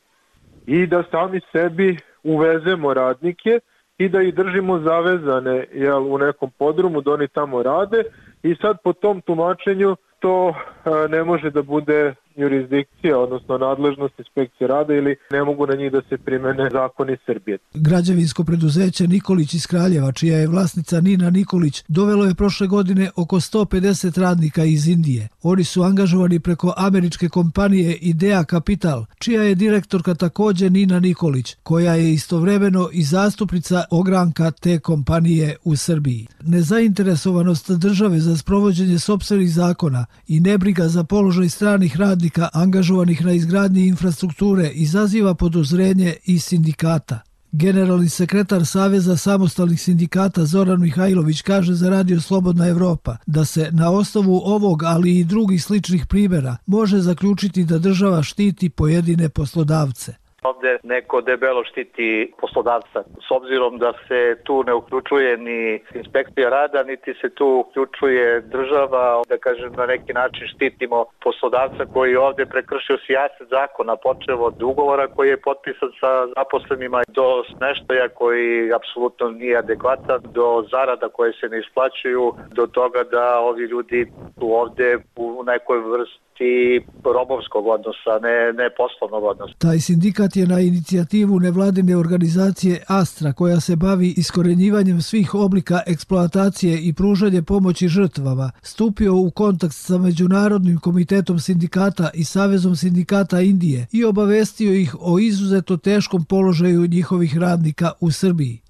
i da sami sebi uvezemo radnike i da ih držimo zavezane u nekom podrumu da oni tamo rade, i sad po tom tumačenju to ne može da bude jurisdikcija, odnosno nadležnost inspekcije rada, ili ne mogu na njih da se primene zakoni Srbije. Građevinsko preduzeće Nikolić iz Kraljeva, čija je vlasnica Nina Nikolić, dovelo je prošle godine oko 150 radnika iz Indije. Oni su angažovani preko američke kompanije Idea Capital, čija je direktorka također Nina Nikolić, koja je istovremeno i zastupnica ogranka te kompanije u Srbiji. Nezainteresovanost države za sprovođenje sopstvenih zakona i nebriga za položaj stranih radnika angažovanih na izgradnji infrastrukture izaziva podozrenje i sindikata. Generalni sekretar Saveza samostalnih sindikata Zoran Mihajlović kaže za Radio Slobodna Evropa da se na osnovu ovog, ali i drugih sličnih primjera, može zaključiti da država štiti pojedine poslodavce. Ovdje neko debelo štiti poslodavca, s obzirom da se tu ne uključuje ni inspekcija rada, niti se tu uključuje država, da kažem na neki način štitimo poslodavca koji je ovdje prekršio sijaset zakona, počev od ugovora koji je potpisan sa zaposlenima do smeštaja koji apsolutno nije adekvatan, do zarada koje se ne isplaćuju, do toga da ovi ljudi su ovdje u nekoj vrsti robovskog odnosa, ne poslovnog odnosa. Taj sindikat je na inicijativu nevladine organizacije Astra, koja se bavi iskorenjivanjem svih oblika eksploatacije i pružanje pomoći žrtvama, stupio u kontakt sa Međunarodnim komitetom sindikata i Savezom sindikata Indije i obavestio ih o izuzetno teškom položaju njihovih radnika u Srbiji.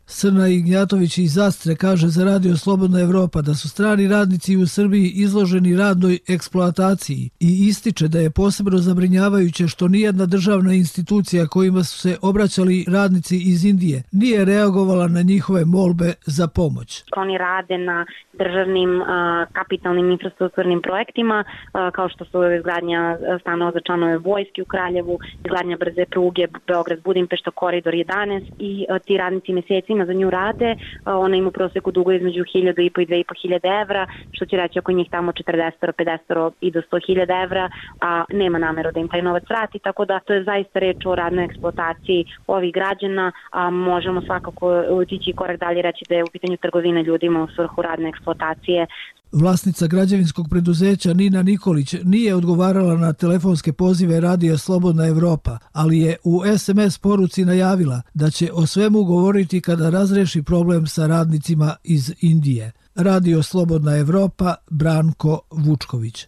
Srna Ignjatović iz Astre kaže za Radio Slobodna Evropa da su strani radnici u Srbiji izloženi radnoj eksploataciji i ističe da je posebno zabrinjavajuće što nijedna državna institucija kojima su se obraćali radnici iz Indije nije reagovala na njihove molbe za pomoć. Oni rade na državnim kapitalnim infrastrukturnim projektima kao što su izgradnja stanova za članove vojske u Kraljevu, izgradnja brze pruge Beograd-Budimpešta, koridor 11 i ti radnici mesecima za nju rade. Ona ima u proseku dugo između 1.500 i 2.500 evra, što će reći oko njih tamo 40, 50 i do 100.000 evra, a nema nameru da im taj novac vrati, tako da to je zaista reč o radnoj eksploataciji ovih građana, a možemo svakako otići korak dalje reći da je u pitanju trgovina ljudima u svrhu radne eksploatacije. Vlasnica građevinskog preduzeća Nina Nikolić nije odgovarala na telefonske pozive Radija Slobodna Evropa, ali je u SMS poruci najavila da će o svemu govoriti kada razreši problem sa radnicima iz Indije. Radio Slobodna Evropa, Branko Vučković.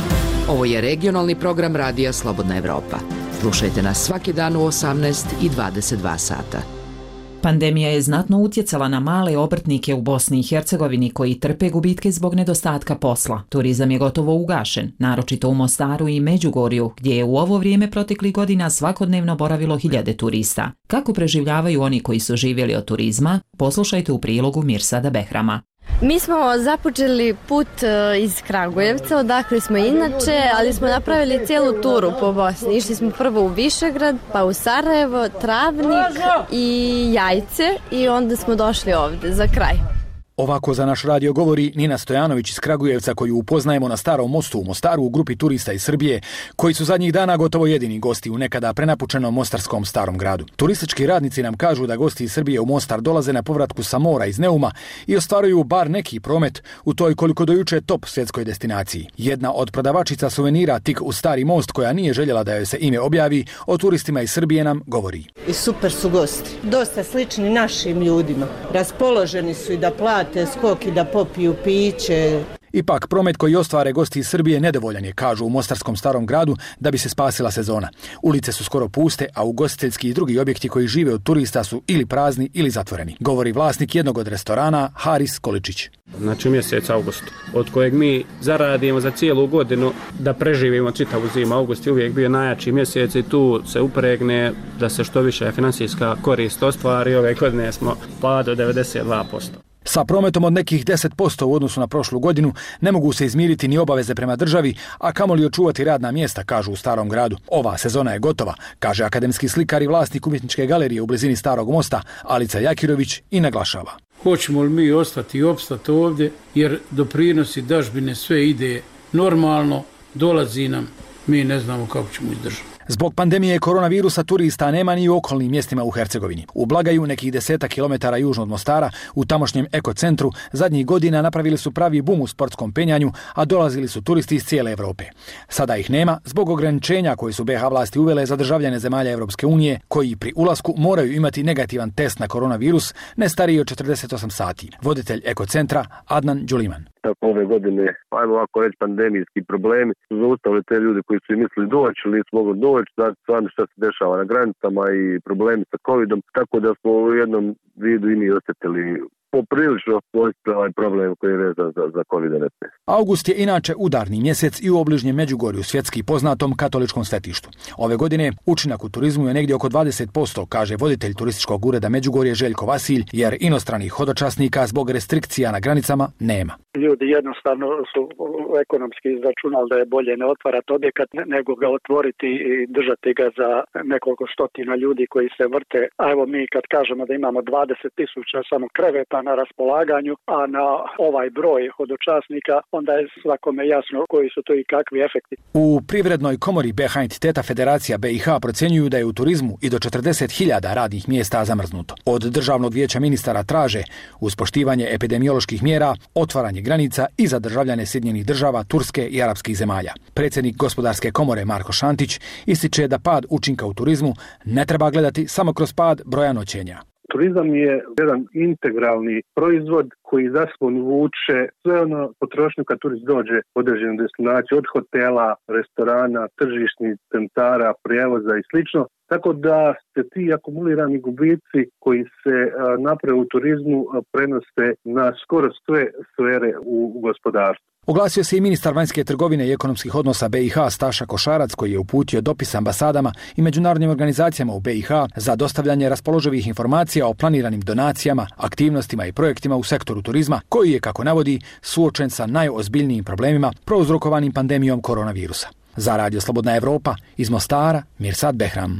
Ovo je regionalni program Radija Slobodna Evropa. Slušajte nas svaki dan u 18 i 22 sata. Pandemija je znatno utjecala na male obrtnike u Bosni i Hercegovini koji trpe gubitke zbog nedostatka posla. Turizam je gotovo ugašen, naročito u Mostaru i Međugorju, gdje je u ovo vrijeme proteklih godina svakodnevno boravilo hiljade turista. Kako preživljavaju oni koji su živjeli od turizma, poslušajte u prilogu Mirsada Behrama. Mi smo započeli put iz Kragujevca, odakle smo inače, ali smo napravili cijelu turu po Bosni. Išli smo prvo u Višegrad, pa u Sarajevo, Travnik i Jajce i onda smo došli ovdje za kraj. Ovako za naš radio govori Nina Stojanović iz Kragujevca, koju upoznajemo na Starom mostu u Mostaru u grupi turista iz Srbije, koji su zadnjih dana gotovo jedini gosti u nekada prenapučenom mostarskom starom gradu. Turistički radnici nam kažu da gosti iz Srbije u Mostar dolaze na povratku sa mora iz Neuma i ostvaruju bar neki promet u toj koliko dojuče top svjetskoj destinaciji. Jedna od prodavačica suvenira tik uz Stari most, koja nije željela da joj se ime objavi, o turistima iz Srbije nam govori. I super su gosti, dosta slični našim ljudima, raspoloženi su i da plate skok i da popiju piće. Ipak, promet koji ostvare gosti iz Srbije nedovoljan je, kažu u mostarskom starom gradu, da bi se spasila sezona. Ulice su skoro puste, a ugostiteljski i drugi objekti koji žive od turista su ili prazni ili zatvoreni, govori vlasnik jednog od restorana, Haris Količić. Znači mjesec august, od kojeg mi zaradimo za cijelu godinu da preživimo čitavu zimu. August je uvijek bio najjači mjesec i tu se upregne da se što više financijska korist ostvari. Ove godine smo pad od 92%. Sa prometom od nekih 10% u odnosu na prošlu godinu ne mogu se izmiriti ni obaveze prema državi, a kamoli očuvati radna mjesta, kažu u Starom gradu. Ova sezona je gotova, kaže akademski slikar i vlasnik umjetničke galerije u blizini Starog mosta, Alica Jakirović, i naglašava. Hoćemo li mi ostati i opstati ovdje, jer doprinosi dažbine sve ide normalno, dolazi nam, mi ne znamo kako ćemo izdržati. Zbog pandemije koronavirusa turista nema ni u okolnim mjestima u Hercegovini. U Blagaju, nekih 10 kilometara južno od Mostara, u tamošnjem ekocentru, zadnjih godina napravili su pravi bum u sportskom penjanju, a dolazili su turisti iz cijele Europe. Sada ih nema zbog ograničenja koje su BiH vlasti uvele za državljane zemalja Europske unije, koji pri ulasku moraju imati negativan test na koronavirus ne stariji od 48 sati. Voditelj ekocentra Adnan Đuliman. Ove godine, ajmo ovako reći, pandemijski problemi su zaustavili te ljudi koji su mislili doći ili nisu mogli doći, znači stvarno što se dešava na granicama i problemi sa covidom, tako da smo u jednom vidu i mi osjetili poprilično ovaj problem koji je vezan za COVID-19. August je inače udarni mjesec i u obližnjem Međugorju, svjetski poznatom katoličkom svetištu. Ove godine učinak u turizmu je negdje oko 20%, kaže voditelj turističkog ureda Međugorje Željko Vasilj, jer inostranih hodočasnika zbog restrikcija na granicama nema. Ljudi jednostavno su ekonomski izračunali da je bolje ne otvarati objekat nego ga otvoriti i držati ga za nekoliko stotina ljudi koji se vrte. A evo mi kad kažemo da imamo 20.000 samo kreveta na raspolaganju, a na ovaj broj hodočasnika, onda je svakome jasno koji su to i kakvi efekti. U Privrednoj komori BiH entiteta Federacija BiH procjenjuju da je u turizmu i do 40.000 radnih mjesta zamrznuto. Od Državnog vijeća ministara traže, uz poštivanje epidemioloških mjera, otvaranje granica i za državljane Sjedinjenih Država, Turske i arapskih zemalja. Predsjednik Gospodarske komore Marko Šantić ističe da pad učinka u turizmu ne treba gledati samo kroz pad broja noćenja. Turizam je jedan integralni proizvod koji za sobom vuče sve ono potrošnju kad turist dođe u određenu destinaciju, od hotela, restorana, tržišnih centara, prijevoza i slično. tako da se ti akumulirani gubici koji se naprave u turizmu prenose na skoro sve sfere u gospodarstvu. Oglasio se i ministar vanjske trgovine i ekonomskih odnosa BiH Staša Košarac, koji je uputio dopis ambasadama i međunarodnim organizacijama u BiH za dostavljanje raspoloživih informacija o planiranim donacijama, aktivnostima i projektima u sektoru turizma, koji je, kako navodi, suočen sa najozbiljnijim problemima prouzrokovanim pandemijom koronavirusa. Za Radio Slobodna Evropa, iz Mostara, Mirsad Behram.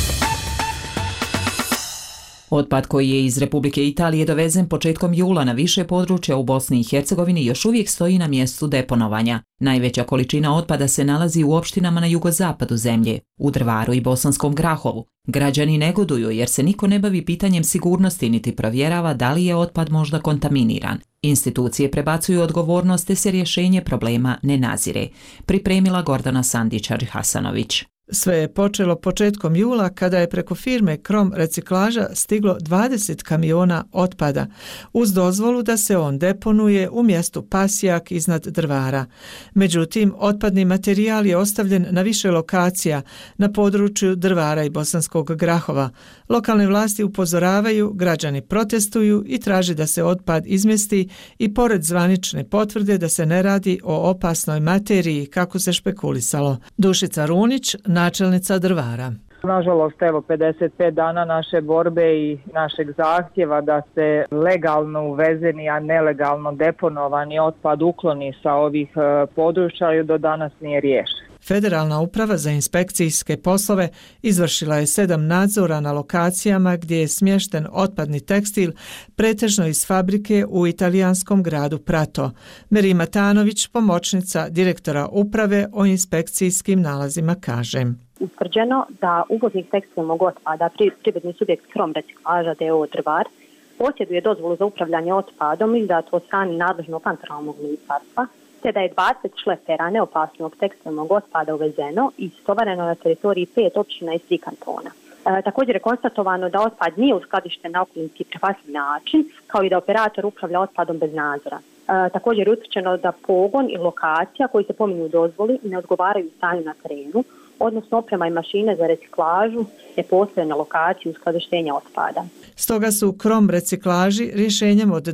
Otpad koji je iz Republike Italije dovezen početkom jula na više područja u Bosni i Hercegovini još uvijek stoji na mjestu deponovanja. Najveća količina otpada se nalazi u opštinama na jugozapadu zemlje, u Drvaru i Bosanskom Grahovu. Građani negoduju jer se niko ne bavi pitanjem sigurnosti niti provjerava da li je otpad možda kontaminiran. Institucije prebacuju odgovornost te se rješenje problema ne nazire. Pripremila Gordana Sandić-Hasanović. Sve je počelo početkom jula kada je preko firme Krom reciklaža stiglo 20 kamiona otpada uz dozvolu da se on deponuje u mjestu Pasjak iznad Drvara. Međutim, otpadni materijal je ostavljen na više lokacija na području Drvara i Bosanskog Grahova. Lokalne vlasti upozoravaju, građani protestuju i traže da se otpad izmjesti i pored zvanične potvrde da se ne radi o opasnoj materiji kako se špekulisalo. Dušica Runić, načelnica Drvara. Nažalost, evo 55 dana naše borbe i našeg zahtjeva da se legalno uvezeni, a nelegalno deponovani otpad ukloni sa ovih područja do danas nije riješen. Federalna uprava za inspekcijske poslove izvršila je 7 nadzora na lokacijama gdje je smješten otpadni tekstil, pretežno iz fabrike u italijanskom gradu Prato. Merima Tanović, pomoćnica direktora uprave o inspekcijskim nalazima, kaže: Utvrđeno da uvoznik tekstilnog otpada, privredni subjekt Krom reciklaža d.o.o. Drvar, posjeduje dozvolu za upravljanje otpadom izdatu od strane nadležnog kantonalnog ministarstva, te da je 20 šlepera neopasnog tekstilnog otpada uvezeno i istovareno na teritoriji 5 općina i 3 kantona. Također je konstatovano da otpad nije uskladišten na okolinski prihvatljiv način, kao i da operator upravlja otpadom bez nadzora. Također je utvrđeno da pogon i lokacija koji se pominju u dozvoli ne odgovaraju stanju na terenu, odnosno oprema i mašine za reciklažu ne postoje na lokaciji uskladištenja otpada. Stoga su Krom reciklaži rješenjem od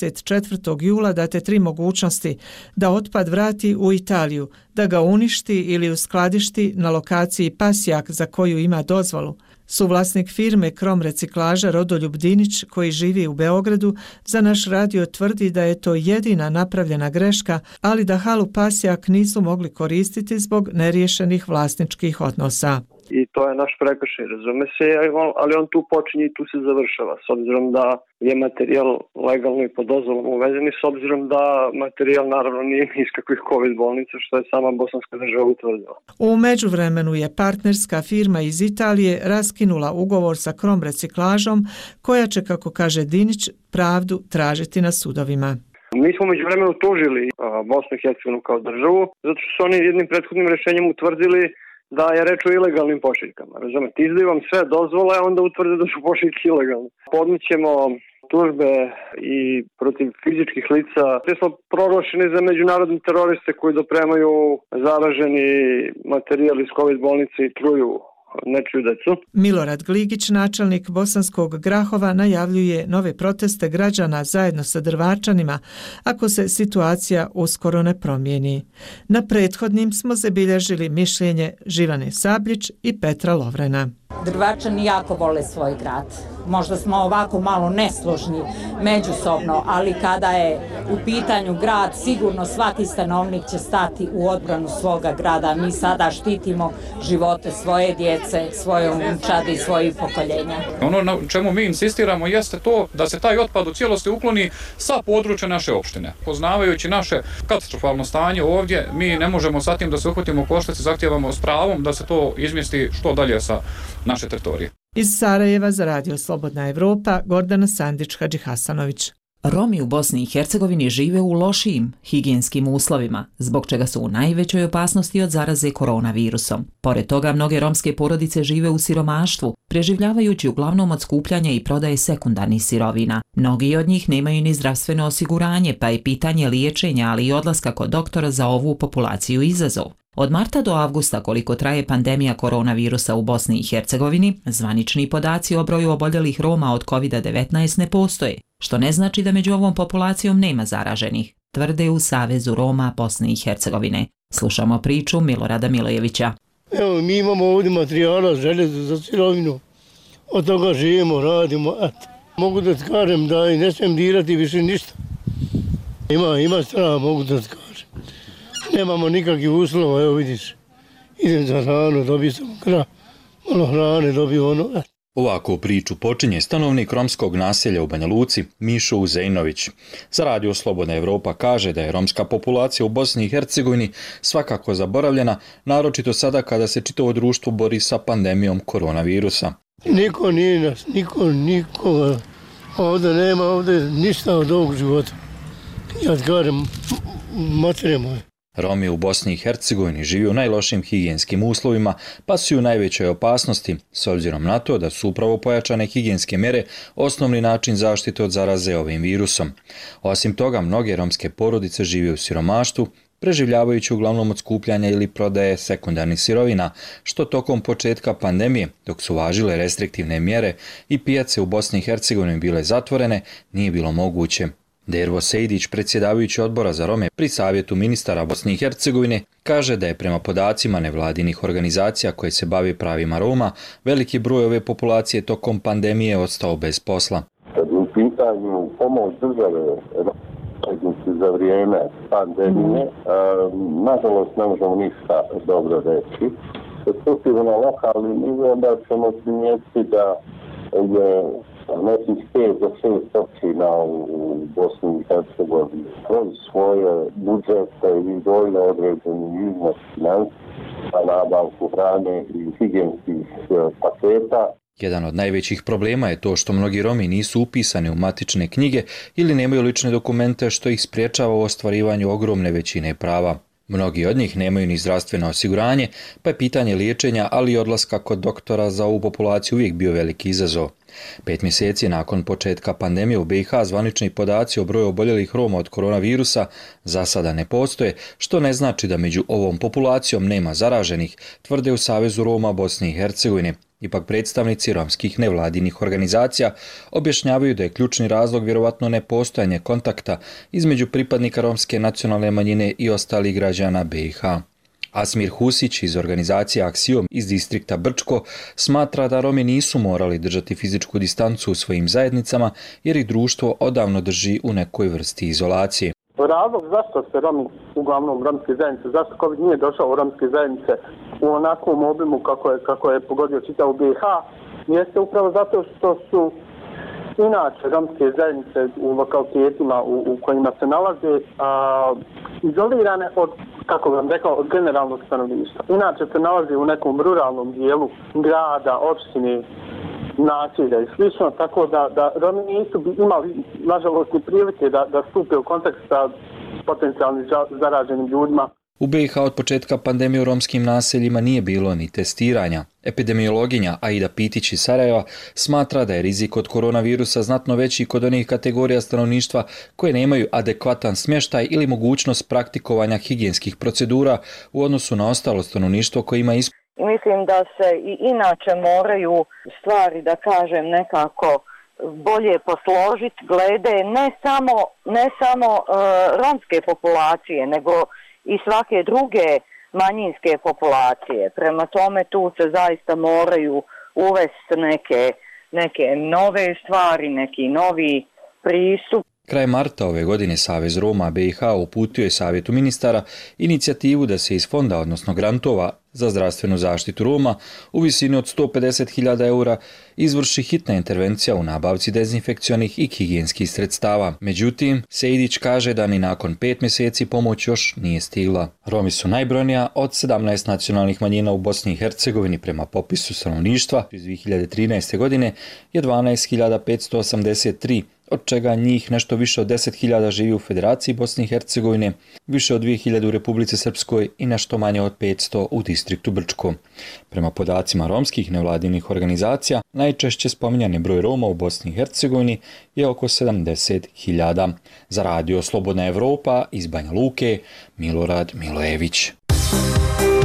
24. jula date 3 mogućnosti: da otpad vrati u Italiju, da ga uništi ili uskladišti na lokaciji Pasjak za koju ima dozvolu. Suvlasnik firme Krom reciklaža Rodoljub Dinić, koji živi u Beogradu, za naš radio tvrdi da je to jedina napravljena greška, ali da halu Pasjak nisu mogli koristiti zbog neriješenih vlasničkih odnosa. I to je naš prekršaj, razume se, ali on tu počinje i tu se završava, s obzirom da je materijal legalno i pod dozvolom uvezen i s obzirom da materijal naravno nije iz kakvih COVID bolnica, što je sama bosanska država utvrdila. U međuvremenu je partnerska firma iz Italije raskinula ugovor sa Krom reciklažom, koja će, kako kaže Dinić, pravdu tražiti na sudovima. Mi smo međuvremenu tužili Bosnu i Hercegovinu kao državu, zato što su oni jednim prethodnim rješenjem utvrdili da je reč o ilegalnim pošiljkama. Razumete, izdaju vam sve dozvole, a onda utvrde da su pošiljke ilegalne. Podnićemo tužbe i protiv fizičkih lica. Te smo proglašeni za međunarodne teroriste koji dopremaju zaraženi materijal iz COVID bolnice i truju nečiju decu. Milorad Gligić, načelnik Bosanskog Grahova, najavljuje nove proteste građana zajedno sa Drvačanima ako se situacija uskoro ne promijeni. Na prethodnim smo zabilježili mišljenje Živane Sabljić i Petra Lovrena. Drvačani jako vole svoj grad. Možda smo ovako malo nesložni međusobno, ali kada je u pitanju grad, sigurno svaki stanovnik će stati u odbranu svoga grada. Mi sada štitimo živote svoje djece, svoje unučadi i svojih pokoljenja. Ono na čemu mi insistiramo jeste to da se taj otpad u cijelosti ukloni sa područja naše opštine. Poznavajući naše katastrofalno stanje ovdje, mi ne možemo sa tim da se uhvatimo u koštac i zahtijevamo s pravom da se to izmjesti što dalje sa naše teritorije. Iz Sarajeva za Radio Slobodna Evropa, Gordana Sandić-Hadžihasanović. Romi u Bosni i Hercegovini žive u lošijim higijenskim uslovima, zbog čega su u najvećoj opasnosti od zaraze koronavirusom. Pored toga, mnoge romske porodice žive u siromaštvu, preživljavajući uglavnom od skupljanja i prodaje sekundarnih sirovina. Mnogi od njih nemaju ni zdravstveno osiguranje, pa je pitanje liječenja, ali i odlaska kod doktora za ovu populaciju izazov. Od marta do avgusta, koliko traje pandemija koronavirusa u Bosni i Hercegovini, zvanični podaci o broju oboljelih Roma od COVID-19 ne postoje, što ne znači da među ovom populacijom nema zaraženih, tvrde u Savezu Roma Bosne i Hercegovine. Slušamo priču Milorada Milojevića. Evo, mi imamo ovdje materijala, željezo za sirovinu. Od toga živimo, radimo. Mogu da ti kažem da ne smijem dirati više ništa. Ima strana, mogu da ti kažem. Nemamo nikakvih uslova, evo vidiš. Idem za hranu, dobio sam malo hrane, dobio ono. Ovako priču počinje stanovnik romskog naselja u Banja Luci, Mišo Uzejnović. Za Radio Slobodna Evropa kaže da je romska populacija u Bosni i Hercegovini svakako zaboravljena, naročito sada kada se čitavo društvo bori sa pandemijom koronavirusa. Niko nije nas, nikoga. Ovdje nema ništa od ovog života. Ja ti kažem, matere moje. Romi u Bosni i Hercegovini žive u najlošim higijenskim uslovima, pa su u najvećoj opasnosti, s obzirom na to da su upravo pojačane higijenske mere osnovni način zaštite od zaraze ovim virusom. Osim toga, mnoge romske porodice žive u siromaštvu, preživljavajući uglavnom od skupljanja ili prodaje sekundarnih sirovina, što tokom početka pandemije, dok su važile restriktivne mjere i pijace u Bosni i Hercegovini bile zatvorene, nije bilo moguće. Dervo Sejdić, predsjedavajući odbora za Rome pri Savjetu ministara Bosne i Hercegovine, kaže da je prema podacima nevladinih organizacija koje se bave pravima Roma, veliki broj ove populacije tokom pandemije ostao bez posla. Kad u pitanju pomoć države za vrijeme pandemije, nažalost ne možemo ništa dobro reći. Kad spustimo na lokalni nivo, onda ćemo primijetiti da je nekih 5 do 6 općina u Bosni i Hercegovini kroz svoje budžete i dojno određeni iznos financija, nabavku hrane i higijenskih paketa. Jedan od najvećih problema je to što mnogi Romi nisu upisani u matične knjige ili nemaju lične dokumente, što ih spriječava u ostvarivanju ogromne većine prava. Mnogi od njih nemaju ni zdravstveno osiguranje, pa je pitanje liječenja, ali i odlaska kod doktora za ovu populaciju uvijek bio veliki izazov. 5 mjeseci nakon početka pandemije u BiH zvanični podaci o broju oboljelih Roma od koronavirusa za sada ne postoje, što ne znači da među ovom populacijom nema zaraženih, tvrde u Savezu Roma Bosne i Hercegovine. Ipak predstavnici romskih nevladinih organizacija objašnjavaju da je ključni razlog vjerovatno nepostojanje kontakta između pripadnika romske nacionalne manjine i ostalih građana BiH. Asmir Husić iz organizacije Aksiom iz distrikta Brčko smatra da Romi nisu morali držati fizičku distancu u svojim zajednicama jer ih društvo odavno drži u nekoj vrsti izolacije. Razlog zašto se Romi, uglavnom romske zajednice, zašto COVID nije došao u romske zajednice u onakvom obimu kako je pogodio čitavu BiH, jeste upravo zato što su inače romske zajednice u lokalitetima u kojima se nalaze izolirane od, kako vam rekao, od generalnog stanovništva. Inače se nalaze u nekom ruralnom dijelu grada, opštine, naselja i slično, tako da Romi nisu imali, nažalost, ni prilike da stupe u kontakt sa potencijalnim zaraženim ljudima. U BiH od početka pandemije u romskim naseljima nije bilo ni testiranja. Epidemiologinja Aida Pitić iz Sarajeva smatra da je rizik od koronavirusa znatno veći kod onih kategorija stanovništva koje nemaju adekvatan smještaj ili mogućnost praktikovanja higijenskih procedura u odnosu na ostalo stanovništvo koje ima Mislim da se i inače moraju stvari, da kažem, nekako bolje posložiti glede ne samo romske populacije, nego i svake druge manjinske populacije. Prema tome tu se zaista moraju uvesti neke nove stvari, neki novi pristup. Krajem marta ove godine Savez Roma BiH uputio je Savjetu ministara inicijativu da se iz fonda, odnosno grantova za zdravstvenu zaštitu Roma u visini od 150.000 eura izvrši hitna intervencija u nabavci dezinfekcionih i higijenskih sredstava. Međutim, Sejdić kaže da ni nakon 5 mjeseci pomoć još nije stigla. Romi su najbrojnija od 17 nacionalnih manjina u Bosni i Hercegovini prema popisu stanovništva iz 2013. godine je 12.583, od čega njih nešto više od 10.000 živi u Federaciji Bosne i Hercegovine, više od 2.000 u Republici Srpskoj i nešto manje od 500 u distriktu Brčko. Prema podacima romskih nevladinih organizacija, najčešće spominjani broj Roma u Bosni i Hercegovini je oko 70.000. Za Radio Slobodna Evropa iz Banja Luke, Milorad Milojević.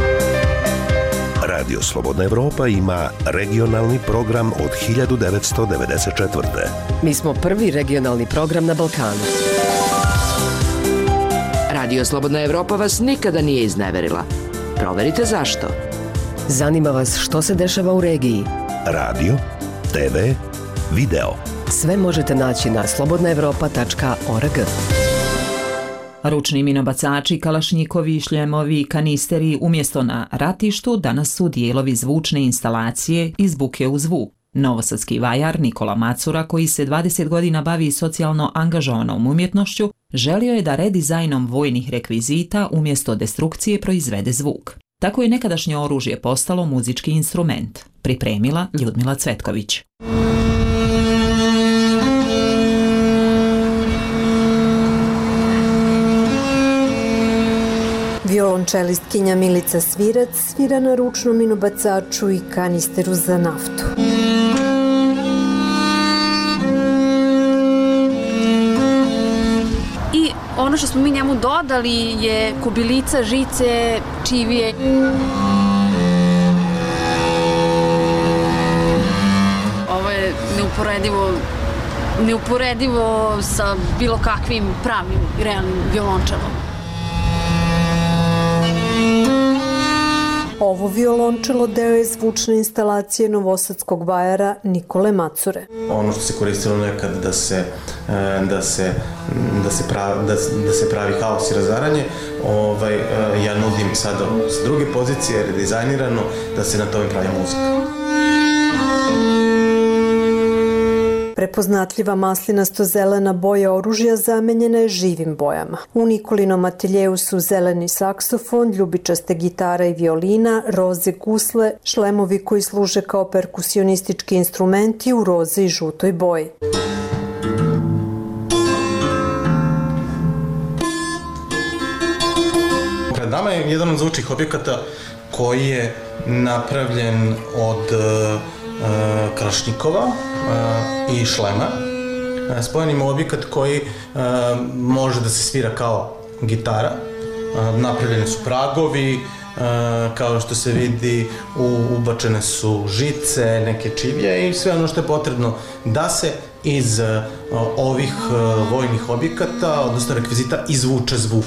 Radio Slobodna Evropa ima regionalni program od 1994. Mi smo prvi regionalni program na Balkanu. Radio Slobodna Evropa vas nikada nije izneverila. Proverite zašto. Zanima vas što se dešava u regiji. Radio, TV, video. Sve možete naći na slobodnaevropa.org. Ručni minobacači, kalašnjikovi, šljemovi, kanisteri umjesto na ratištu danas su dijelovi zvučne instalacije iz buke u zvuk. Novosadski vajar Nikola Macura, koji se 20 godina bavi socijalno angažovanom umjetnošću, želio je da redizajnom vojnih rekvizita umjesto destrukcije proizvede zvuk. Tako je nekadašnje oružje postalo muzički instrument. Pripremila Ljudmila Cvetković. Violončelistkinja Milica Svirac svira na ručnom minobacaču i kanisteru za naftu. I ono što smo mi njemu dodali je kubilica, žice, čivije. Ovo je neuporedivo sa bilo kakvim pravim, realnim violončelom. Ovo violončelo deo je zvučne instalacije novosadskog vajara Nikole Macure. Ono što se koristilo nekad da se pravi haos i razaranje, ja nudim sada s druge pozicije, redizajnirano, da se na tome pravi muzika. Prepoznatljiva maslinasto-zelena boja oružja zamenjena je živim bojama. U Nikolinom ateljeju su zeleni saksofon, ljubičaste gitara i violina, roze gusle, šlemovi koji služe kao perkusionistički instrumenti u roze i žutoj boji. Pred nama je jedan od zvučnih objekata koji je napravljen od kalašnjikova i šlema. Spojen ima objekat koji može da se svira kao gitara. Napravljeni su pragovi, kao što se vidi ubačene su žice, neke čivije i sve ono što je potrebno da se iz ovih vojnih objekata, odnosno rekvizita, izvuče zvuk.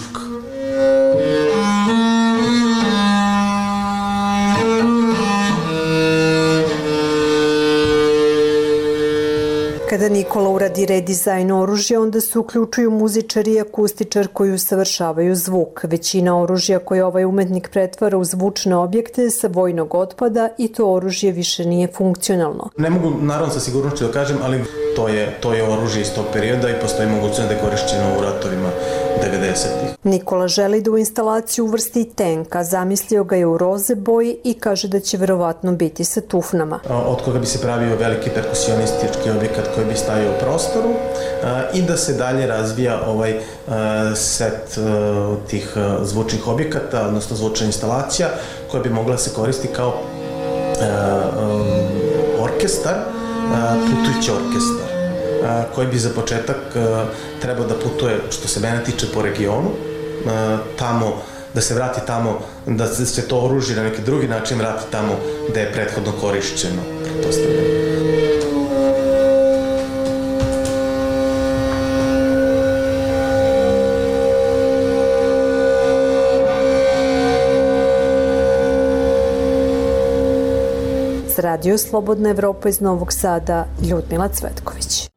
Kada Nikola uradi redizajn oružja, onda se uključuju muzičar i akustičar koji usavršavaju zvuk. Većina oružja koje ovaj umetnik pretvara u zvučne objekte sa vojnog otpada i to oružje više nije funkcionalno. Ne mogu naravno sa sigurnošću da kažem, ali to je oružje iz tog perioda i postoji mogućnost da je korišćeno u ratovima 90-ih. Nikola želi da u instalaciju uvrsti i tenk, a zamislio ga je u roze boji i kaže da će verovatno biti sa tufnama. Od koga bi se pravio veliki perkusionistički objekat koji bi stajao u prostoru i da se dalje razvija ovaj set tih zvučnih objekata, odnosno zvučna instalacija koja bi mogla se koristiti kao orkestar, putujući orkestar, koji bi za početak trebao da putuje, što se mene tiče, po regionu, tamo, da se vrati tamo, da se to oružje na neki drugi način vrati tamo gde je prethodno korišćeno, pretpostavljeno. Za Radio Slobodna Evropa iz Novog Sada, Ljudmila Cvetković.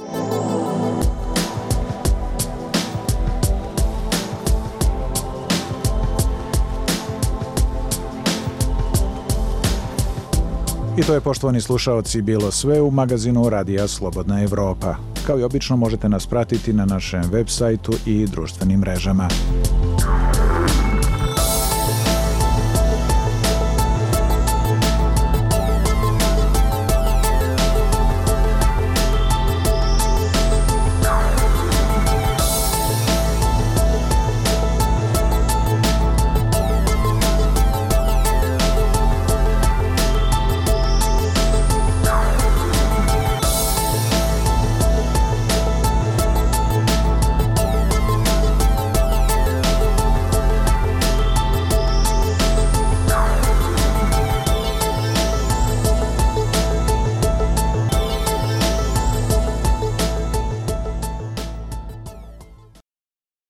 I to je, poštovani slušaoci, bilo sve u magazinu Radija Slobodna Evropa. Kao i obično možete nas pratiti na našem web sajtu i društvenim mrežama.